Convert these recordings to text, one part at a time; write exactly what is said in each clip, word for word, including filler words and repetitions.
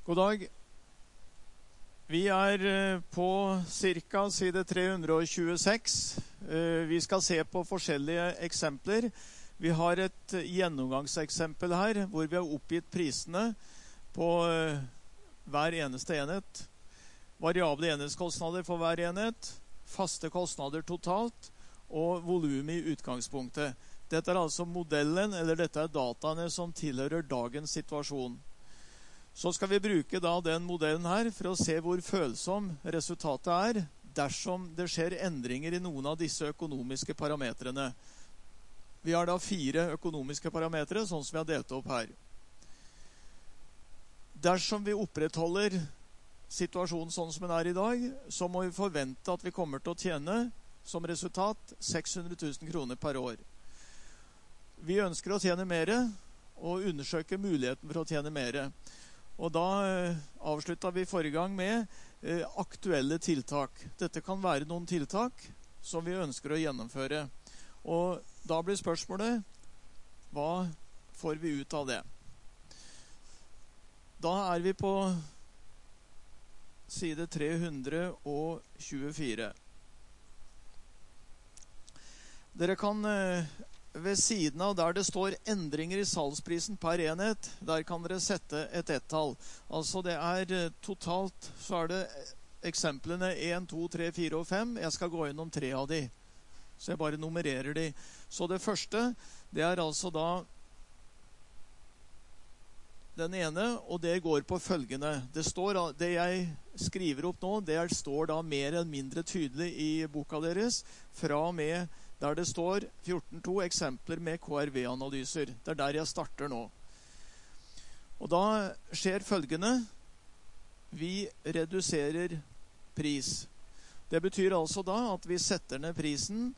God dag. Vi er på cirka side tre hundre tjueseks. Vi skal se på forskjellige eksempler. Vi har et gjennomgangseksempel her, hvor vi har oppgitt prisene på hver eneste enhet. Variable enhetskostnader for hver enhet, faste kostnader totalt, og volum i utgangspunktet. Dette er altså modellen, eller dette er dataene som tilhører dagens situasjon. Så skal vi bruke da den modellen her for å se hvor følsom resultatet er dersom det skjer endringer i noen av disse økonomiske parametrene. Vi har da fire økonomiske parametre, sånn som vi har delt opp her. Dersom vi opprettholder situasjonen sånn som den er i dag, så må vi forvente at vi kommer til å tjene som resultat seks hundre tusen kroner per år. Vi ønsker å tjene mer og undersøke muligheten for å tjene mer. Og da eh, avsluttet vi forrige gang med eh, aktuelle tiltak. Dette kan være noen tiltak som vi ønsker å gjennomføre. Og da blir spørsmålet, hva får vi ut av det? Da er vi på side tre hundre tjuefire. Dere kan eh, ved siden av der det står endringer i salgsprisen per enhet, der kan dere sette et ett-tall. Altså det er totalt, så er det eksemplene en, to, tre, fire og fem. Jeg skal gå gjennom tre av de, så jeg bare nummererer de. Så det første, det er altså da den ene, og det går på følgende. Det, står, det jeg skriver opp nå, det står da mer eller mindre tydelig i boka deres, fra og med der det står fjorten to eksempler med K R V-analyser. Det er der jeg starter nå. Og da skjer følgende. Vi reduserer pris. Det betyr altså da at vi setter ned prisen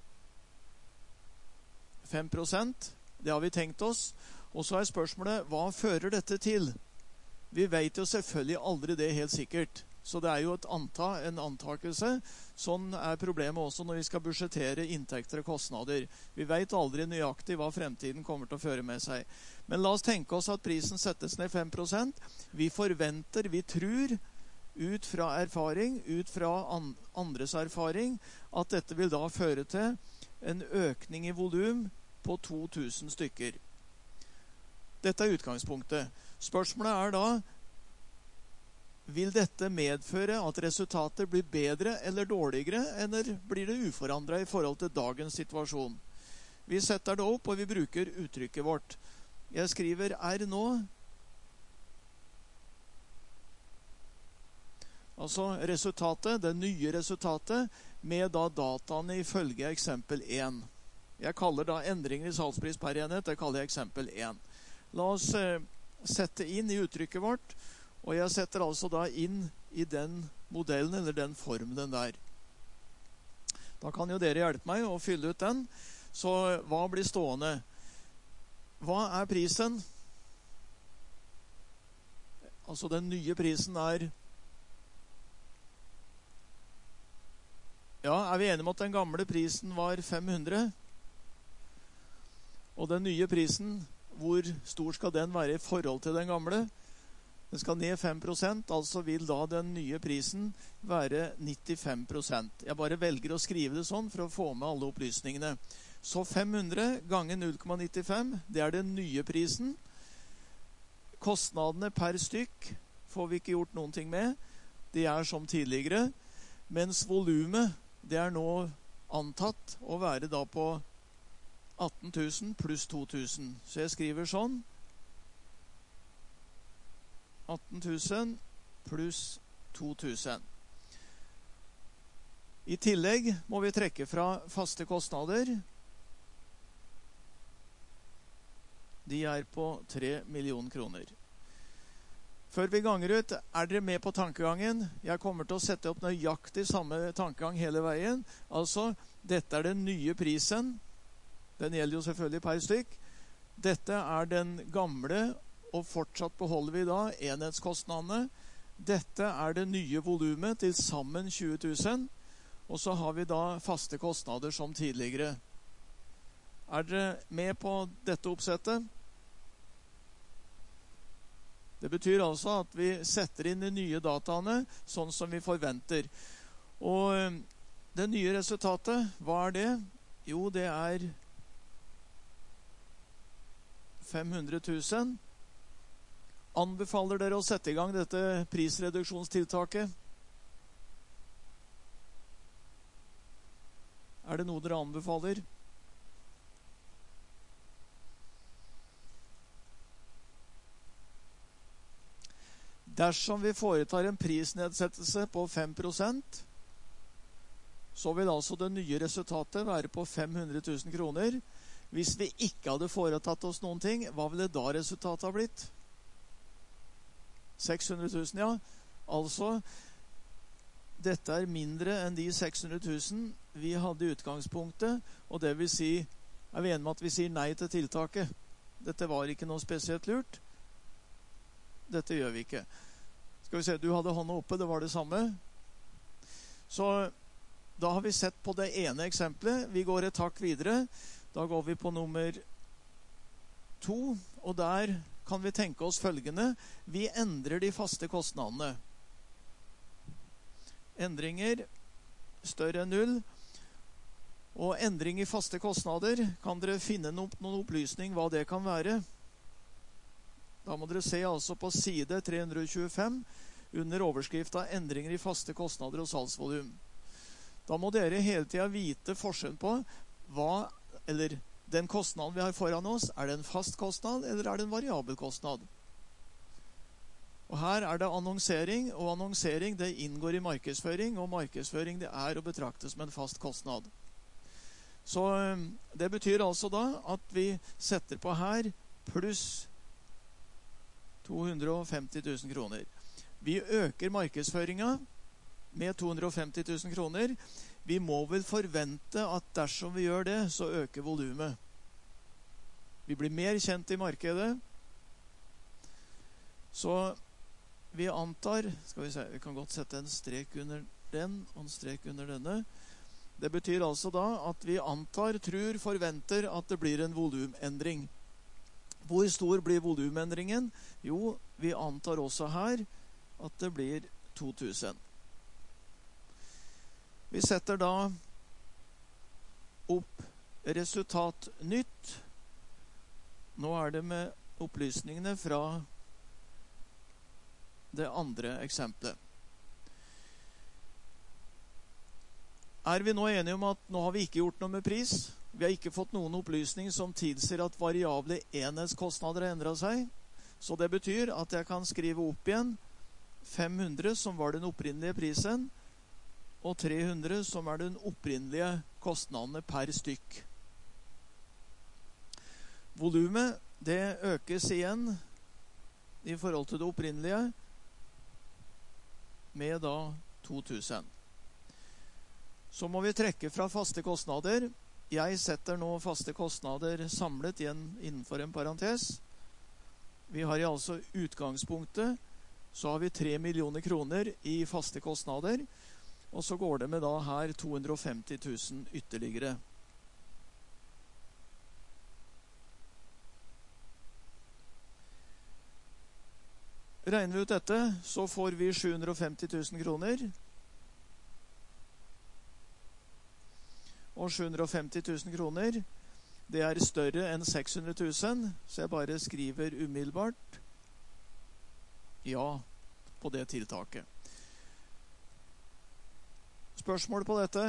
fem prosent. Det har vi tenkt oss. Og så er spørsmålet, hva fører dette til? Vi vet jo selvfølgelig aldri det helt sikkert. Så det er jo et anta, en antakelse. Sånn er problemet også når vi skal budsjettere inntekter og kostnader. Vi vet aldri nøyaktig hva fremtiden kommer til å føre med seg. Men la oss tenke oss at prisen settes ned fem prosent. Vi forventer, vi tror, ut fra erfaring, ut fra andres erfaring, at dette vil da føre til en økning i volum på to tusen stykker. Dette er utgangspunktet. Spørsmålet er da, vil dette medføre at resultatet blir bedre eller dårligere, eller blir det uforandret i forhold til dagens situasjon? Vi setter det opp, og vi bruker uttrykket vårt. Jeg skriver R nå. Altså resultatet, det nye resultatet, med da dataene ifølge eksempel én. Jeg kaller da endringer i salgspris per enhet, det kaller jeg eksempel én. La oss eh, sette inn i uttrykket vårt, og jeg setter altså da inn i den modellen, eller den formelen der. Da kan jo dere hjelpe meg å fylle ut den. Så hva blir stående? Hva er prisen? Altså den nye prisen er... Ja, er vi enige om at den gamle prisen var fem hundre? Og den nye prisen, hvor stor skal den være i forhold til den gamle? Den skal ned fem prosent, altså vil da den nye prisen være nittifem prosent. Jeg bare velger å skrive det sånn for å få med alle opplysningene. Så fem hundre ganger null komma nittifem, det er den nye prisen. Kostnadene per stykk får vi ikke gjort noen ting med. Det er som tidligere. Mens volumet, det er nå antatt å være da på atten tusen pluss to tusen. Så jeg skriver sånn. atten tusen pluss to tusen. I tillegg må vi trekke fra faste kostnader. De er på tre millioner kroner. Før vi ganger ut, er dere med på tankegangen? Jeg kommer til å sette opp nøyaktig samme tankegang hele veien. Altså, dette er den nye prisen. Den gjelder jo selvfølgelig per stykk. Dette er den gamle, og fortsatt beholder vi da enhetskostnadene. Dette er det nye volumet til sammen tjue tusen, og så har vi da faste kostnader som tidligere. Er dere med på dette oppsettet? Det betyr altså at vi setter inn de nye dataene sånn som vi forventer. Og det nye resultatet, hva er det? Jo, det er fem hundre tusen. Anbefaler dere å sette i gang dette prisreduksjonstiltaket? Er det noe dere anbefaler? Dersom vi foretar en prisnedsettelse på fem prosent, så vil altså det nye resultatet være på fem hundre tusen kroner. Hvis vi ikke hadde foretatt oss noen ting, hva ville da resultatet ha blitt? seks hundre tusen, ja. Altså, dette er mindre enn de seks hundre tusen vi hadde i utgangspunktet, og det vil si, er vi enige med at vi sier nei til tiltaket. Dette var ikke noe spesielt lurt. Dette gjør vi ikke. Skal vi se, du hadde hånda oppe, det var det samme. Så da har vi sett på det ene eksempelet. Vi går et takk videre. Da går vi på nummer to, og der kan vi tenke oss følgende. Vi endrer de faste kostnadene. Endringer større enn null. Og endring i faste kostnader, kan dere finne noen opplysning hva det kan være? Da må dere se altså på side tre hundre tjuefem under overskriften endringer i faste kostnader og salgsvolum. Da må dere hele tiden vite forskjellen på hva, eller den kostnaden vi har foran oss, er det en fast kostnad eller er det en variabel kostnad? Og her er det annonsering, og annonsering det inngår i markedsføring, og markedsføring det er å betrakte som en fast kostnad. Så det betyr altså da at vi setter på her pluss to hundre femti tusen kroner. Vi øker markedsføringen med to hundre femti tusen kroner. Vi må vel forvente at dersom vi gjør det, så øker volumet. Vi blir mer kjent i markedet. Så vi antar, skal vi se, vi kan godt sette en strek under den, og en strek under denne. Det betyr altså da at vi antar, tror, forventer at det blir en volumendring. Hvor stor blir volumendringen? Jo, vi antar også her at det blir to tusen. Vi setter da opp resultat nytt. Nå er det med opplysningene fra det andre eksempelet. Er vi nå enige om at nå har vi ikke gjort noe med pris? Vi har ikke fått noen opplysning som tilsier at variable enhetskostnader har endret seg. Så det betyr at jeg kan skrive opp igjen fem hundre som var den opprinnelige prisen, og tre hundre som er den opprinnelige kostnadene per stykk. Volumet, det økes igjen i forhold til det opprinnelige med da to tusen. Så må vi trekke fra faste kostnader. Jeg setter nå faste kostnader samlet igjen innenfor en parentes. Vi har i altså utgangspunktet, så har vi tre millioner kroner i faste kostnader, og så går det med da her to hundre femti tusen ytterligere. Regner vi ut dette, så får vi sju hundre femti tusen kroner. Og sju hundre femti tusen kroner, det er større enn seks hundre tusen, så jeg bare skriver umiddelbart ja på det tiltaket. Spørsmål på dette?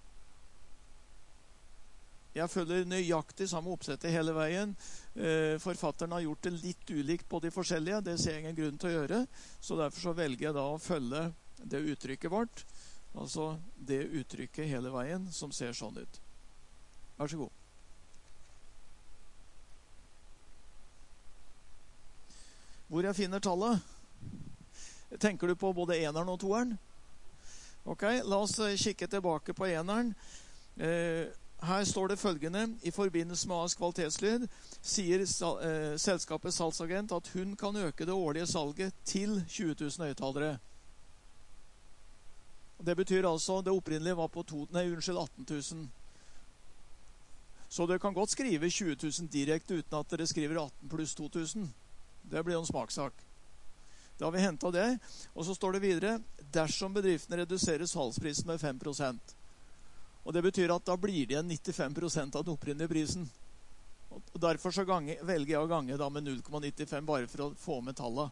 Jeg følger nøyaktig samme oppsettet hele veien. Eh, forfatteren har gjort det litt ulikt på de forskjellige. Det ser jeg ingen grunn til å gjøre. Så derfor så velger jeg da å følge det uttrykket vårt. Altså det uttrykket hele veien som ser sånn ut. Vær så god. Hvor jeg finner tallet? Tenker du på både eneren og toeren? Ok, la oss kikke tilbake på eneren. Eh, her står det følgende: i forbindelse med A S kvalitetslyd sier sal, eh, selskapets salgsagent at hun kan øke det årlige salget til tjue tusen høyttalere. Det betyr altså, det opprinnelige var på to, nei, unnskyld, atten tusen. Så dere kan godt skrive tjue tusen direkte uten at dere skriver atten pluss to tusen. Det blir jo en smakssak. Da har vi hentet det. Og så står det videre, dersom bedriften reduserer salgsprisen med fem prosent. Og det betyr at da blir det igjen nittifem prosent av den opprinnelige prisen. Og derfor så gange, velger jeg å gange da med null komma nittifem bare for å få med tallet.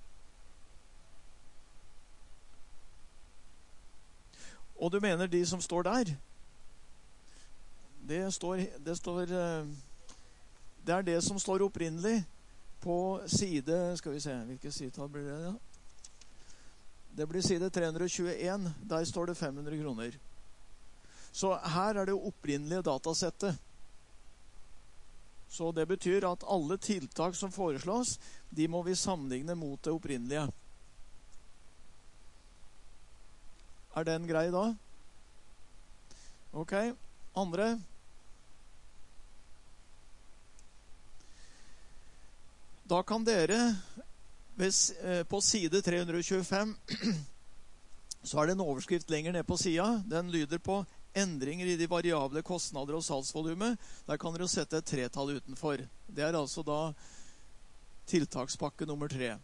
Og du mener de som står der, det står, det står, det er det som står opprinnelig på side, skal vi se, hvilke sidetall blir det da? Det blir side tre hundre tjueen, der står det fem hundre kroner. Så her er det opprinnelige datasettet. Så det betyr at alle tiltak som foreslås, de må vi sammenligne mot det opprinnelige. Er den grei da? Ok, andre. Da kan dere, på side tre hundre tjuefem, så er det en overskrift lenger ned på sida. Den lyder på endringer i de variable kostnader og salgsvolumet. Der kan dere sette et tretall utenfor. Det er altså da tiltakspakke nummer tre.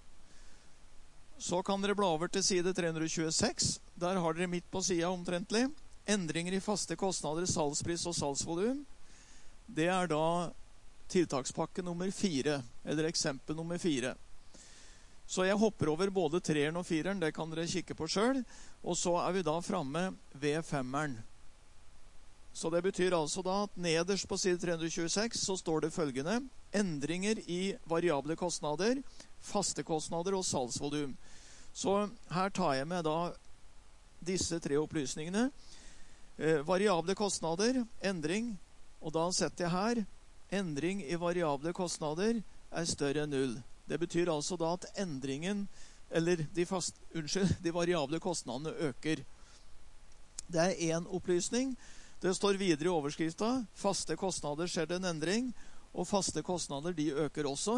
Så kan dere bla over til side tre hundre tjueseks. Der har dere midt på sida omtrentlig. Endringer i faste kostnader, salgspris og salgsvolum. Det er da tiltakspakke nummer fire, eller eksempel nummer fire. Så jeg hopper over både treeren og fireren, det kan dere kikke på selv. Og så er vi da fremme ved femmeren. Så det betyr altså da at nederst på side tre hundre tjueseks så står det følgende: endringer i variable kostnader, faste kostnader og salgsvolum. Så her tar jeg med da disse tre opplysningene. Eh, variable kostnader, endring, og da setter jeg her endring i variable kostnader er større enn null. Det betyr altså da at endringen, eller de, fast, unnskyld, de variable kostnadene øker. Det er en opplysning. Det står videre i overskrifta, faste kostnader skjer det en endring, og faste kostnader de øker også.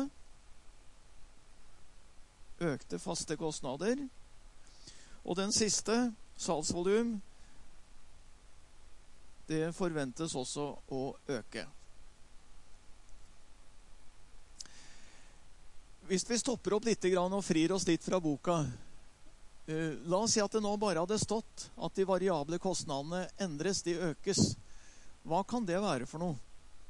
Økte faste kostnader. Og den siste, salgsvolum, det forventes også å øke. Hvis vi stopper opp litt og frir oss litt fra boka, uh, la oss si at det nå bare hadde stått at de variable kostnadene endres, de økes. Hva kan det være for noe?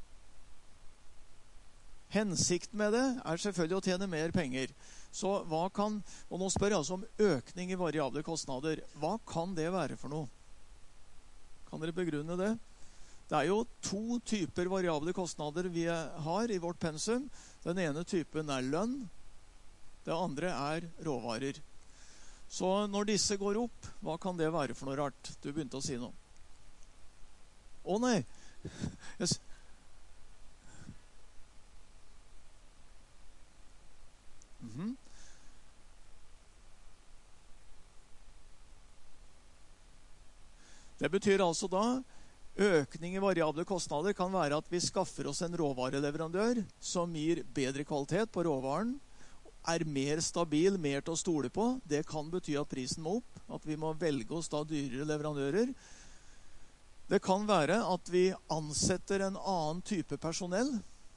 Hensikten med det er selvfølgelig å tjene mer penger. Så hva kan, og nå spør jeg altså om økning i variable kostnader, hva kan det være for noe? Kan dere begrunne det? Det er jo to typer variable kostnader vi har i vårt pensum. Den ene typen er lønn, det andre er råvarer. Så når disse går opp, hva kan det være for noe rart? Du begynte å si noe. Å nei! Yes. Mm-hmm. Det betyr altså da økning i variable kostnader kan være at vi skaffer oss en råvareleverandør som gir bedre kvalitet på råvaren, er mer stabil, mer til å stole på. Det kan bety at prisen må opp, at vi må velge oss da dyrere leverandører. Det kan være at vi ansetter en annen type personell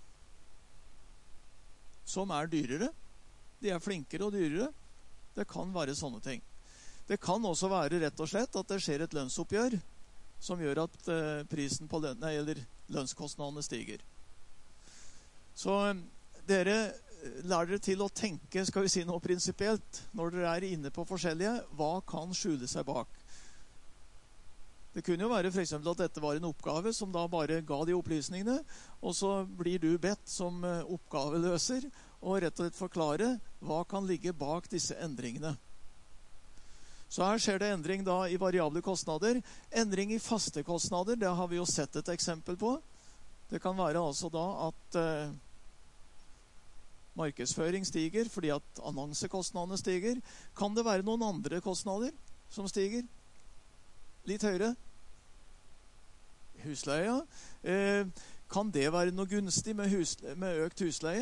som er dyrere. De er flinkere og dyrere. Det kan være sånne ting. Det kan også være rett og slett at det skjer et lønnsoppgjør som gjør at eh, prisen på lønn, nei, eller lønnskostnadene stiger. Så dere lærer dere til å tenke, skal vi si noe prinsipielt, når dere er inne på forskjellige, hva kan skjule seg bak? Det kunne jo være for eksempel at dette var en oppgave som da bare ga de opplysningene, og så blir du bedt som oppgaveløser og rett og slett forklare hva kan ligge bak disse endringene. Så her skjer det endring da i variable kostnader. Endring i faste kostnader, det har vi jo sett et eksempel på. Det kan være altså da at eh, markedsføring stiger fordi at annonsekostnadene stiger. Kan det være noen andre kostnader som stiger? Litt høyere? Husleie, ja. Eh, kan det være noe gunstig med, husle- med økt husleie?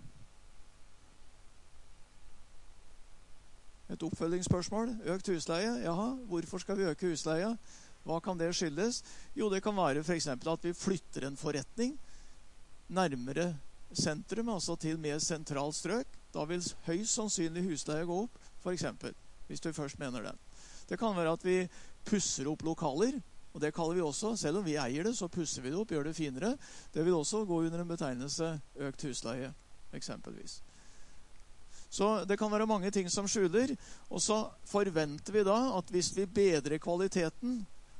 Et oppfølgingsspørsmål. Økt husleie. Jaha, hvorfor skal vi øke husleia? Hva kan det skyldes? Jo, det kan være for eksempel at vi flytter en forretning nærmere sentrum, altså til mer sentral strøk. Da vil høyst sannsynlig husleie gå opp, for eksempel, hvis du først mener det. Det kan være at vi pusser opp lokaler, og det kaller vi også, selv om vi eier det, så pusser vi det opp, gjør det finere. Det vil også gå under en betegnelse økt husleie, eksempelvis. Så det kan være mange ting som skjuler, og så forventer vi da at hvis vi bedrer kvaliteten,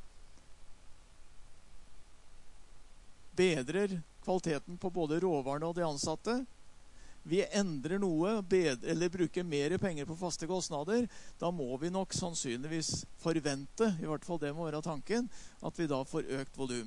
bedrer kvaliteten på både råvarene og de ansatte, vi endrer noe, bedre, eller bruker mer penger på faste kostnader, da må vi nok sannsynligvis forvente, i hvert fall det må være tanken, at vi da får økt volum.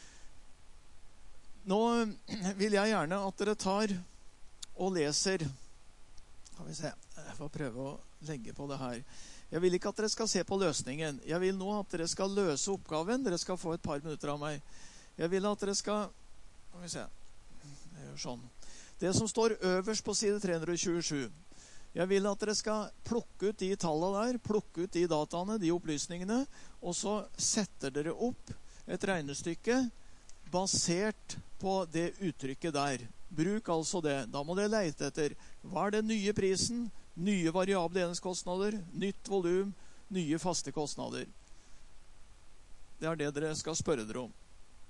Nå vil jeg gjerne at dere tar og leser. Skal vi se, jeg får prøve å legge på det her. Jeg vil ikke at dere skal se på løsningen. Jeg vil nå at dere skal løse oppgaven. Dere skal få et par minutter av meg. Jeg vil at dere skal, skal vi se, jeg gjør sånn. Det som står øverst på side tre hundre tjuesju. Jeg vil at dere skal plukke ut de tallene der, plukke ut de dataene, de opplysningene, og så setter dere opp et regnestykke basert på det uttrykket der. Bruk altså det. Da må dere leite etter hva er den nye prisen, nye variable enhetskostnader, nytt volum, nye faste kostnader. Det er det dere skal spørre dere om.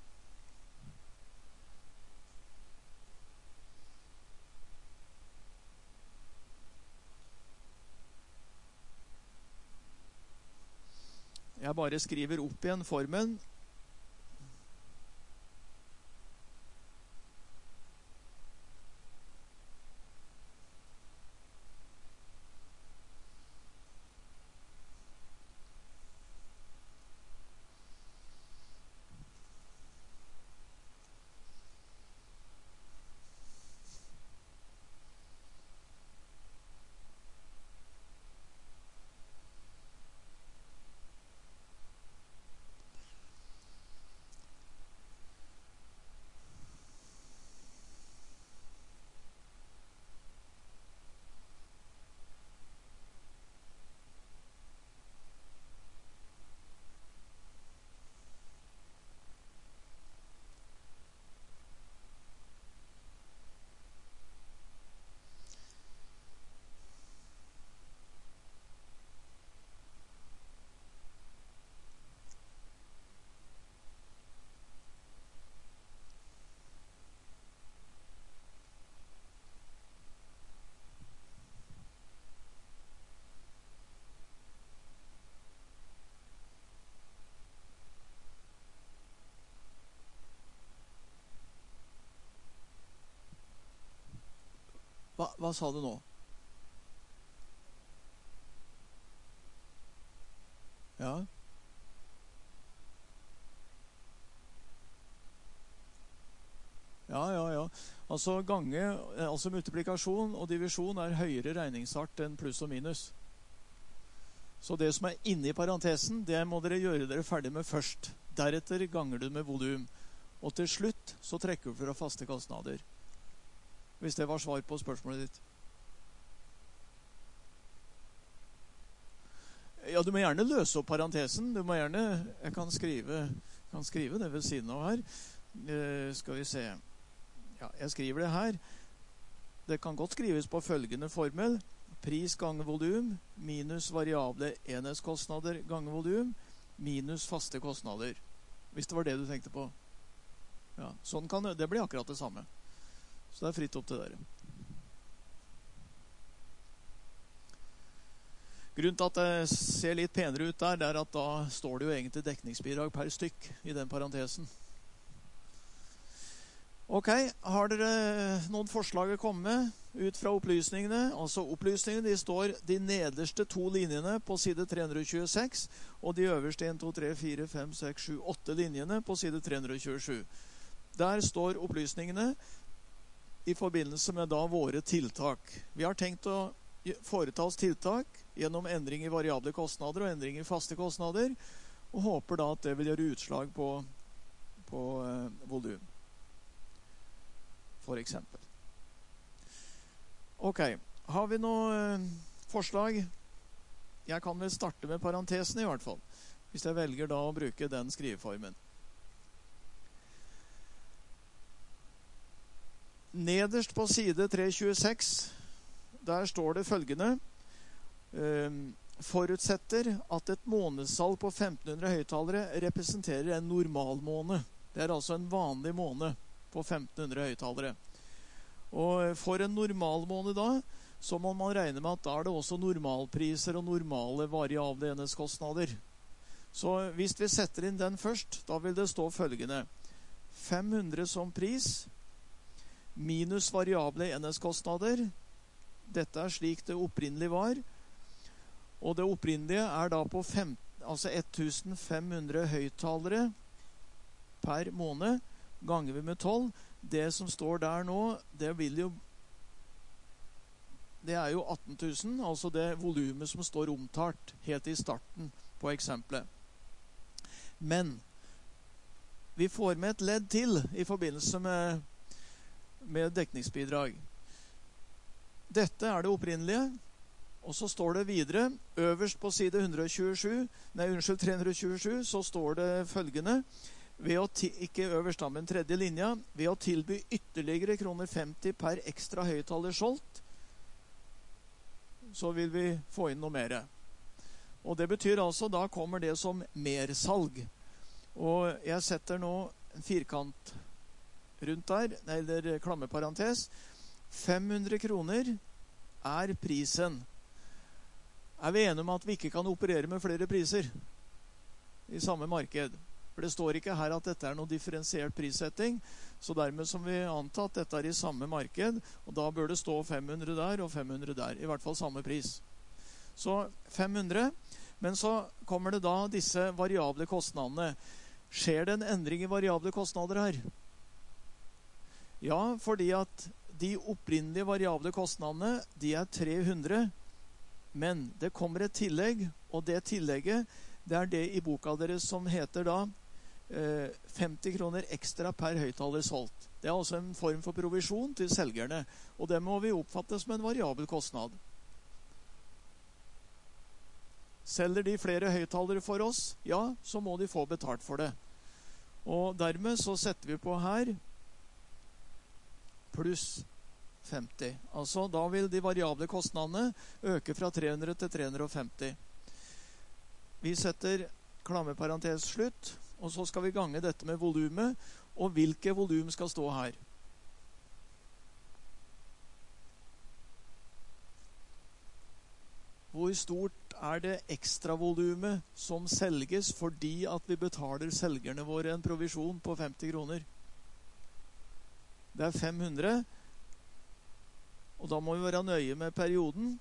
Jeg bare skriver opp igjen formen. Hva, hva sa du nå? Ja. Ja, ja, ja. Altså gange, altså multiplikasjon og divisjon er høyere regningsart enn pluss og minus. Så det som er inne i parentesen, det må dere gjøre dere ferdig med først. Deretter ganger du med volum. Og til slutt så trekker du fra faste kostnader. Hvis det var svar på spørsmålet ditt. Ja, du må gjerne løse opp parentesen. Du må gjerne, jeg kan skrive, kan skrive det ved siden av her. Eh, skal vi se. Ja, jeg skriver det her. Det kan godt skrives på følgende formel. Pris ganger volum, minus variable enhetskostnader ganger volum, minus faste kostnader. Hvis det var det du tenkte på. Ja, sånn kan det, det blir akkurat det samme. Så det er fritt opp til dere. Grunnen til at det ser litt penere ut der, det er at da står det jo egentlig dekningsbidrag per stykk i den parentesen. Ok, har dere noen forslag å komme med ut fra opplysningene? Altså opplysningene, de står de nederste to linjene på side tre hundre tjueseks, og de øverste en, to, tre, fire, fem, seks, sju, åtte linjene på side tre hundre tjuesju. Der står opplysningene i forbindelse med da våre tiltak. Vi har tenkt å foreta oss tiltak gjennom endring i variable kostnader og endring i faste kostnader, og håper da at det vil gjøre utslag på, på eh, volum. For eksempel. Ok, har vi noe eh, forslag? Jeg kan vel starte med parentesen i hvert fall, hvis jeg velger da å bruke den skriveformen. Nederst på side tre tjueseks, der står det følgende: eh, forutsetter at et månedssalg på femten hundre høyttalere representerer en normalmåned. Det er altså en vanlig måned på femten hundre høyttalere. Og for en normalmåned da, så må man regne med at da er det også normalpriser og normale variable enhetskostnader. Så hvis vi setter inn den først, da vil det stå følgende: fem hundre som pris, minus variable enhetskostnader. Dette er slik det opprinnelig var. Og det opprinnelige er da på fem, altså femten hundre høyttalere per måned, ganger vi med tolv. Det som står der nå, det vil jo det er jo atten tusen, altså det volumet som står omtalt helt i starten på eksempelet. Men vi får med et ledd til i forbindelse med, med dekningsbidrag. Dette er det opprinnelige, og så står det videre, øverst på side tre hundre tjuesju, nei, unnskyld, tre hundre tjuesju, så står det følgende: ved å ikke øverst da, men tredje linja, ved å tilby ytterligere kroner femti per ekstra høyttaler solgt, så vil vi få inn noe mer. Og det betyr altså, da kommer det som mersalg. Og jeg setter nå en firkant rundt der, eller klammeparentes. fem hundre kroner er prisen. Er vi enige om at vi ikke kan operere med flere priser i samme marked? For det står ikke her at dette er noe differensiert prissetting, så dermed som vi antar at dette er i samme marked, og da bør det stå fem hundre der og fem hundre der, i hvert fall samme pris. Så fem hundre, men så kommer det da disse variable kostnadene. Skjer det en endring i variable kostnader her? Ja, fordi at de opprinnelige variable kostnadene, de er tre hundre, men det kommer et tillegg, og det tillegget, det er det i boka deres som heter da eh, femti kroner ekstra per høyttaler solgt. Det er altså en form for provisjon til selgerne, og det må vi oppfatte som en variabel kostnad. Selger de flere høyttalere for oss, ja, så må de få betalt for det. Og dermed så setter vi på her pluss femti. Altså da vil de variable kostnadene øke fra tre hundre til tre hundre femti. Vi setter klammeparentes slutt, og så skal vi gange dette med volumet, og hvilke volum skal stå her. Hvor stort er det ekstra volumet som selges fordi at vi betaler selgerne våre en provisjon på femti kroner? Det er fem hundre, og da må vi være nøye med perioden.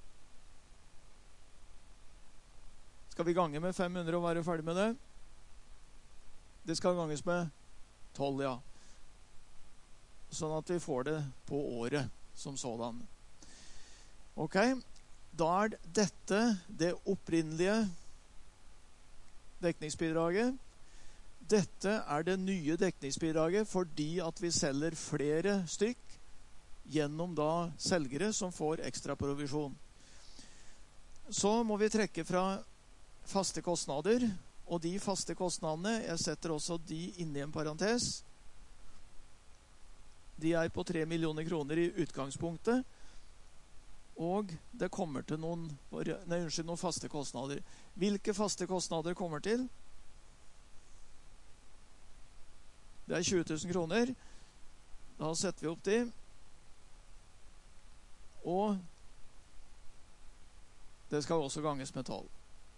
Skal vi gange med fem hundre og være ferdig med det? Det skal ganges med tolv, ja. Sånn at vi får det på året som sådan. Ok, da er dette det opprinnelige dekningsbidraget. Dette er det nye dekningsbidraget fordi at vi selger flere stykk gjennom da selgere som får ekstra provisjon. Så må vi trekke fra faste kostnader, og de faste kostnadene, jeg setter også de inne i en parentes, de er på tre millioner kroner i utgangspunktet, og det kommer til noen, nei, unnskyld, noen faste kostnader. Hvilke faste kostnader kommer til? Det er tjue tusen kroner. Da setter vi opp de. Og det skal også ganges med tolv.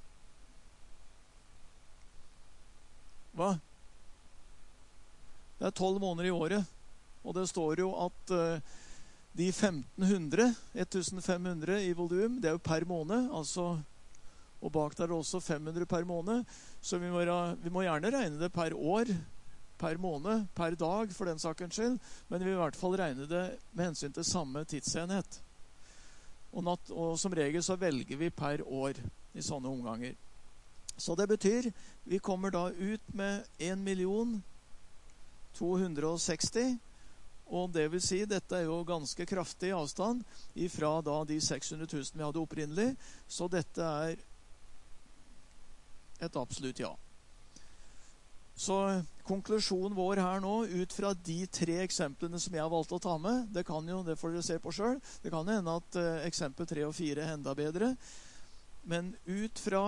Hva? Det er tolv måneder i året. Og det står jo at uh, de femten hundre, fem hundre i volum, det er jo per måned, altså, og bak der er det også fem hundre per måned, så vi må, vi må gjerne regne det per år, per måned, per dag, for den sakens skyld, men vi vil i hvert fall regne det med hensyn til samme tidsenhet. Og, nat, og som regel så velger vi per år i sånne omganger. Så det betyr, vi kommer da ut med en million to hundre og seksti, og det vil si, dette er jo ganske kraftig avstand ifra da de seks hundre tusen vi hadde opprinnelig, så dette er et absolutt ja. Så konklusjonen vår her nå, ut fra de tre eksemplene som jeg har valgt å ta med, det kan jo, det får dere se på selv, det kan hende at uh, eksempel tre og fire er enda bedre, men ut fra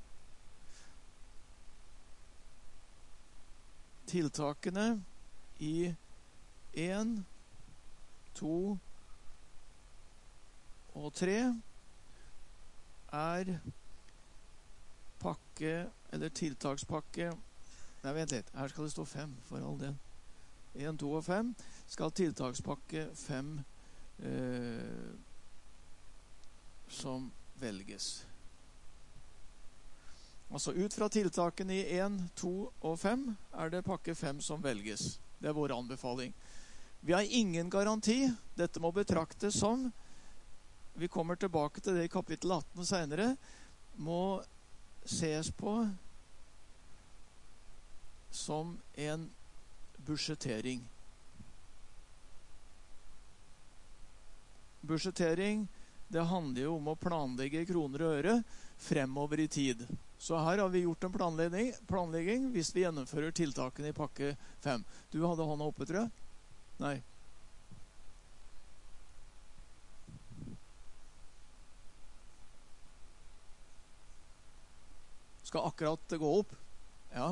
tiltakene i en, to og tre er pakke, eller tiltakspakke. Nei, vent litt. Her skal det stå fem, for all del. En, to og fem skal tiltakspakke fem eh, som velges. Altså ut fra tiltakene i en, to og fem er det pakke fem som velges. Det er vår anbefaling. Vi har ingen garanti. Dette må betraktes som, vi kommer tilbake til det i kapittel atten senere, må ses på som en budsjettering. Budsjettering, det handler jo om å planlegge kroner og øre fremover i tid. Så her har vi gjort en planlegging, planlegging hvis vi gjennomfører tiltakene i pakke fem. Du hadde hånda oppe, tror jeg? Nei. Skal akkurat gå opp? Ja.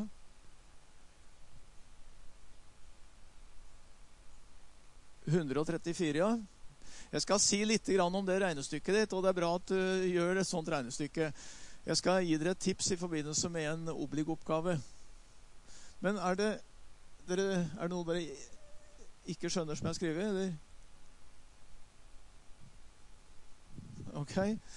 hundre og trettifire, ja. Jeg skal si litt om det regnestykket ditt, og det er bra at du gjør et sånt regnestykke. Jeg skal gi dere et tips i forbindelse med en oblig-oppgave. Men er det, dere, er det noe dere ikke skjønner som jeg skriver, eller? Ok.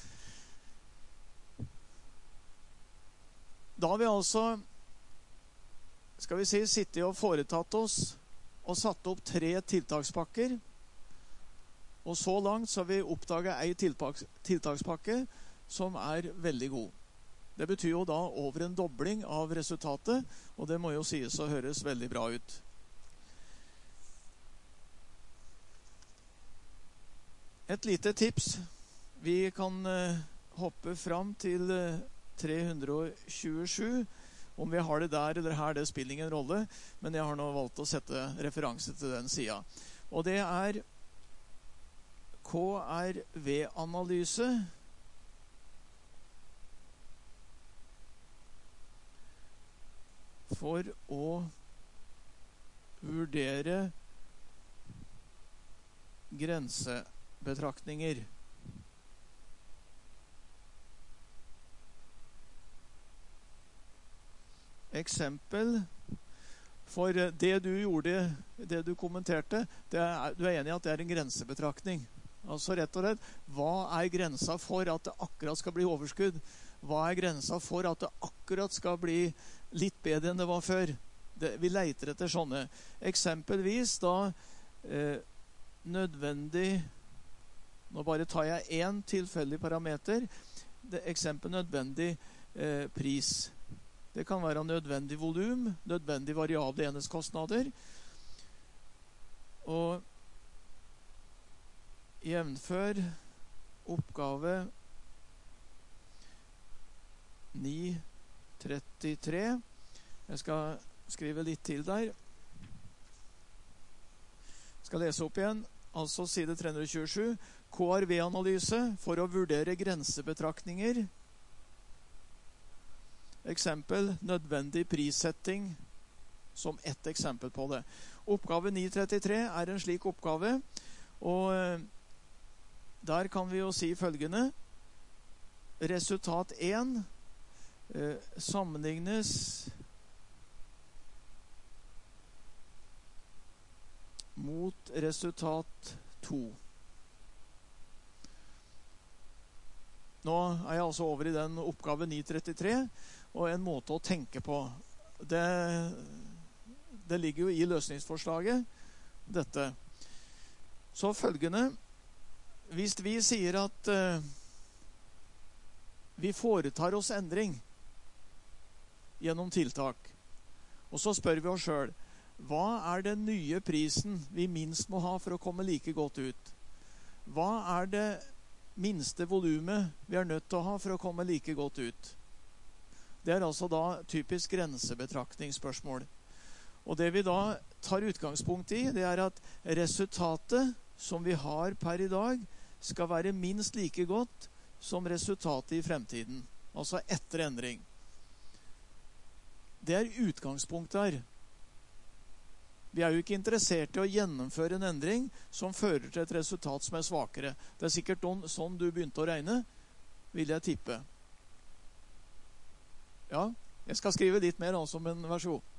Da har vi altså, skal vi si, sittet og foretatt oss og satt opp tre tiltakspakker. Og så langt så har vi oppdaget en tiltaks, tiltakspakke som er veldig god. Det betyr jo da over en dobling av resultatet, og det må jo sies å høres veldig bra ut. Et lite tips. Vi kan uh, hoppe fram til uh, tre hundre og tjuesju. Om vi har det der eller her, det spiller ingen rolle, men jeg har nå valgt å sette referanse til den siden. Og det er K R V-analyse. For å vurdere grensebetraktninger. Eksempel for det du gjorde, det du kommenterte, det er, du er enig i at det er en grensebetraktning. Altså rett og slett, hva er grensa for at det akkurat skal bli overskudd? Hva er grensa for at det akkurat skal bli litt bedre enn det var før? Det, vi leiter etter sånne. Eksempelvis da eh, nødvendig, nå bare tar jeg en tilfeldig parameter, det, eksempel nødvendig eh, pris. Det kan være nødvendig volum, nødvendig variable enhetskostnader, og jevnfør oppgave ni trettitre. Jeg skal skrive litt til der. Jeg skal lese opp igjen, altså side tre hundre tjuesju. K R V-analyse for å vurdere grensebetraktninger. Eksempel, nødvendig prissetting som ett eksempel på det. Oppgave ni trettitre er en slik oppgave, og der kan vi jo si følgende. Resultat én eh, sammenlignes mot resultat to. Nå er jeg altså over i den oppgave ni trettitre, og en måte å tenke på. Det, det ligger jo i løsningsforslaget, dette. Så følgende, hvis vi sier at uh, vi foretar oss endring gjennom tiltak, og så spør vi oss selv, hva er den nye prisen vi minst må ha for å komme like godt ut? Hva er det minste volumet vi er nødt til å ha for å komme like godt ut? Det er altså da typisk grensebetraktningsspørsmål. Og det vi da tar utgangspunkt i, det er at resultatet som vi har per i dag, skal være minst like godt som resultatet i fremtiden. Altså etter endring. Det er utgangspunktet her. Vi er jo ikke interessert i å gjennomføre en endring som fører til et resultat som er svakere. Det er sikkert sånn du begynte å regne, vil jeg tippe. Ja, jeg skal skrive litt mer også, men vær så god.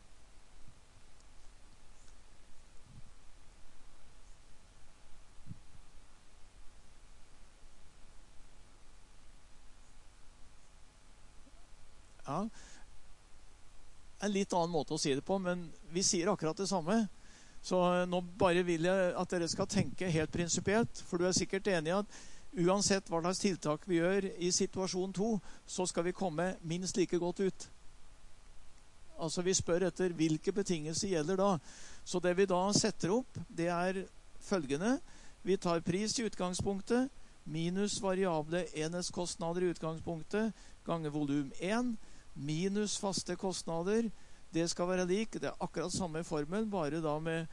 Ja, en litt annen måte å si det på, men vi sier akkurat det samme. Så nå bare vil jeg at dere skal tenke helt prinsipielt, for du er sikkert enig i at uansett hva slags tiltak vi gjør i situasjon to, så skal vi komme minst like godt ut. Altså vi spør etter hvilke betingelser gjelder da. Så det vi da setter opp, det er følgende. Vi tar pris i utgangspunktet, minus variable enhetskostnader i utgangspunktet, ganger volum én, minus faste kostnader, det skal være lik. Det er akkurat samme formel, bare da med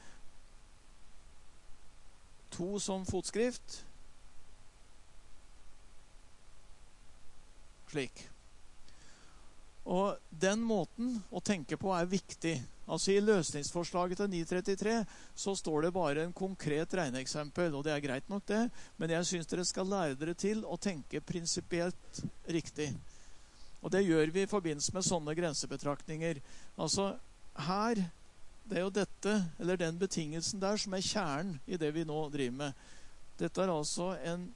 to som fotskrift. Slik. Og den måten å tenke på er viktig. Altså i løsningsforslaget til ni trettitre så står det bare en konkret regneeksempel, og det er greit nok det, men jeg synes dere skal lære dere til å tenke prinsipielt riktig. Og det gjør vi i forbindelse med sånne grensebetraktninger. Altså her, det er jo dette, eller den betingelsen der, som er kjernen i det vi nå driver med. Dette er altså en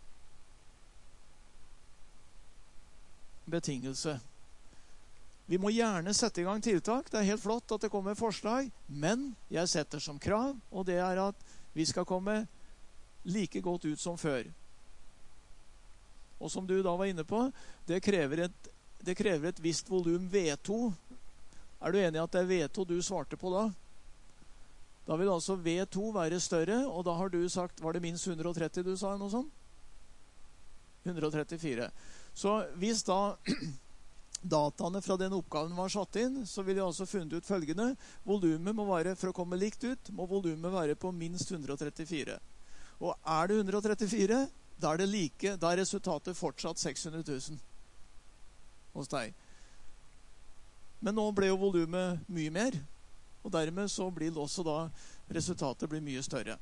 betingelse. Vi må gjerne sette i gang tiltak. Det er helt flott at det kommer forslag, men jeg setter som krav, og det er at vi skal komme like godt ut som før. Og som du da var inne på, det krever et Det krever et visst volum V to. Er du enig i at det er V to du svarte på da? Da vil altså V to være større, og da har du sagt, var det minst hundre og tretti du sa, noe sånt? hundre og trettifire. Så hvis da dataene fra den oppgaven var satt inn, så vil jeg altså funnet ut følgende. Volumet må være, for å komme likt ut, må volumet være på minst hundre og trettifire. Og er det hundre og trettifire, da er det like, da er resultatet fortsatt seks hundre tusen. Hos deg. Men nå ble jo volumet mye mer, og dermed så blir det også da resultatet blir mye større.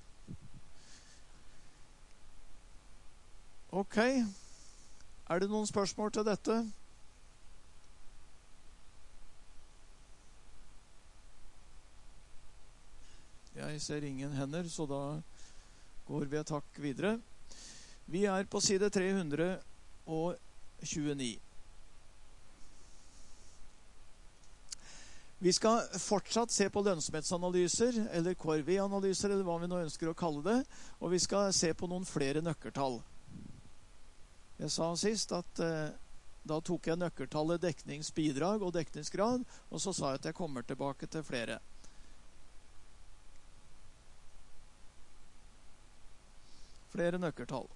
Ok, er det noen spørsmål til dette? Jeg ser ingen hender, så da går vi et hakk videre. Vi er på side tre hundre og tjueni. Vi skal fortsatt se på lønnsomhetsanalyser, eller K R V-analyser, eller hva vi nå ønsker å kalle det, og vi skal se på noen flere nøkkeltall. Jeg sa sist at eh, da tok jeg nøkkeltallet dekningsbidrag og dekningsgrad, og så sa jeg at jeg kommer tilbake til flere. Flere nøkkeltall.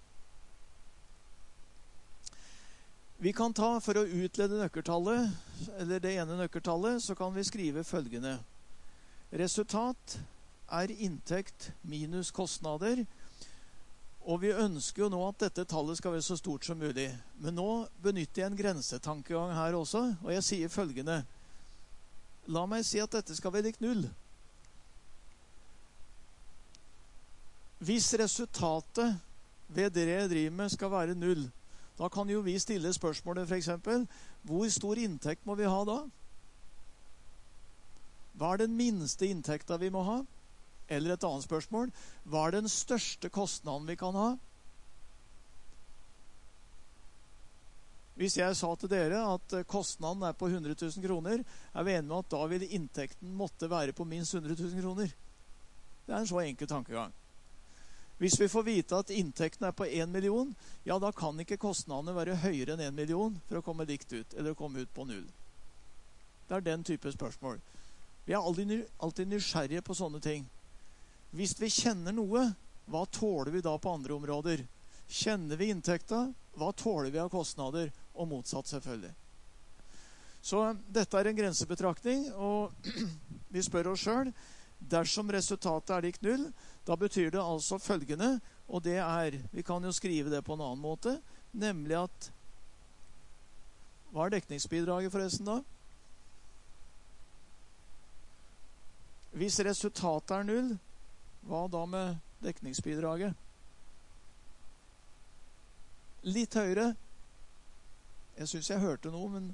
Vi kan ta, for å utlede nøkkeltallet, eller det ene nøkkeltallet, så kan vi skrive følgende. Resultat er inntekt minus kostnader, og vi ønsker jo nå at dette tallet skal være så stort som mulig. Men nå benytter jeg en grensetankegang her også, og jeg sier følgende. La meg si at dette skal være likt null. Hvis resultatet ved det jeg driver med skal være null, da kan jo vi stille spørsmålet for eksempel, hvor stor inntekt må vi ha da? Hva er den minste inntekten vi må ha? Eller et annet spørsmål, hva er den største kostnaden vi kan ha? Hvis jeg sa til dere at kostnaden er på hundre tusen kroner, er vi enige med at da vil inntekten måtte være på minst hundre tusen kroner. Det er en så enkel tankegang. Hvis vi får vite at inntekten er på en million, ja, da kan ikke kostnadene være høyere enn en million for å komme likt ut, eller komme ut på null. Det er den type spørsmål. Vi er alltid, alltid nysgjerrige på sånne ting. Hvis vi kjenner noe, hva tåler vi da på andre områder? Kjenner vi inntekta, hva tåler vi av kostnader? Og motsatt selvfølgelig. Så dette er en grensebetraktning, og vi spør oss selv, dersom resultatet er lik null, da betyr det altså følgende, og det er, vi kan jo skrive det på en annen måte, nemlig at, hva er dekningsbidraget forresten da? Hvis resultatet er null, hva da med dekningsbidraget? Litt høyere. Jeg synes jeg hørte noe, men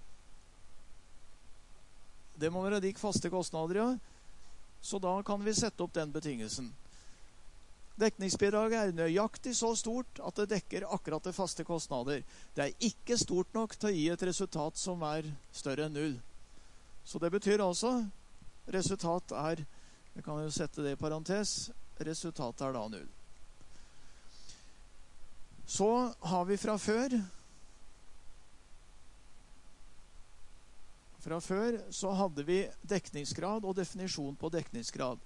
det må være lik faste kostnader, ja. Så da kan vi sette opp den betingelsen. Dekningsbidraget er nøyaktig så stort at det dekker akkurat det faste kostnader. Det er ikke stort nok til å gi et resultat som er større enn null. Så det betyr altså, resultat er, jeg kan jo sette det i parentes, resultatet er da null. Så har vi fra før, fra før så hadde vi dekningsgrad og definisjon på dekningsgrad.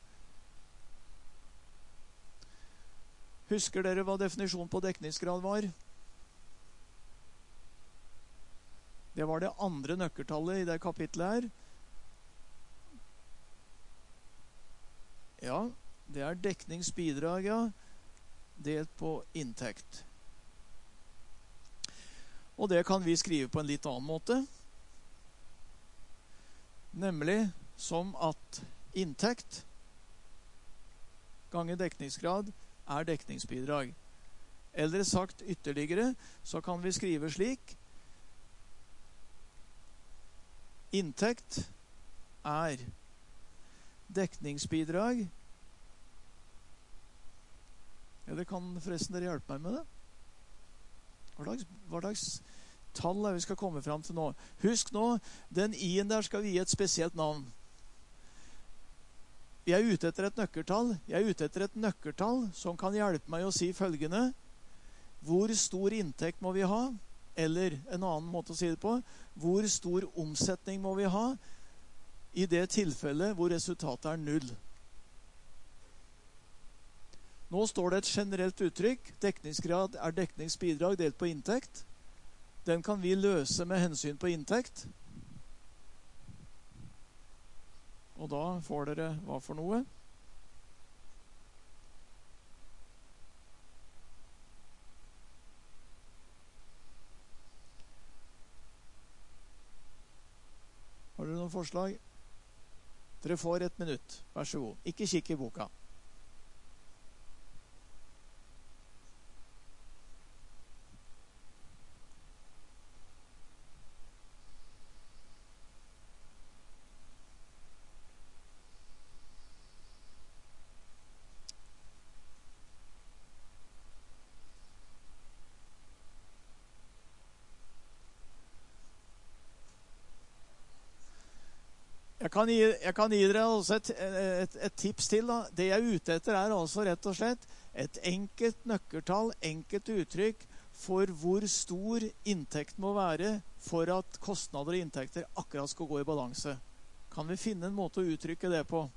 Husker dere hva definisjon på dekningsgrad var? Det var det andre nøkkeltallet i det kapitlet her. Ja, det er dekningsbidrag, ja, delt på inntekt. Og det kan vi skrive på en litt annen måte. Nemlig som at inntekt ganger dekningsgrad er dekningsbidrag. Eller sagt ytterligere, så kan vi skrive slik. Inntekt er dekningsbidrag. Eller kan forresten dere hjelpe meg med det? Hva slags, hva slags tall er vi skal komme fram til nå? Husk nå, den i-en der skal vi gi et spesielt navn. Jeg er ute etter et nøkkeltall. Jeg er ute etter et nøkkeltall som kan hjelpe meg å si følgende. Hvor stor inntekt må vi ha? Eller en annen måte å si det på. Hvor stor omsetning må vi ha i det tilfellet hvor resultatet er null? Nå står det et generelt uttrykk. Dekningsgrad er dekningsbidrag delt på inntekt. Den kan vi løse med hensyn på inntekt. Og da får dere hva for noe? Har dere noen forslag? Dere får et minutt. Vær så god. Ikke kikk i boka. Jeg kan, gi, jeg kan gi dere også et, et, et tips til. Da. Det jeg er ute etter er altså rett og slett et enkelt nøkkeltall, enkelt uttrykk for hvor stor inntekt må være for at kostnader og inntekter akkurat skal gå i balanse. Kan vi finne en måte å uttrykke det på?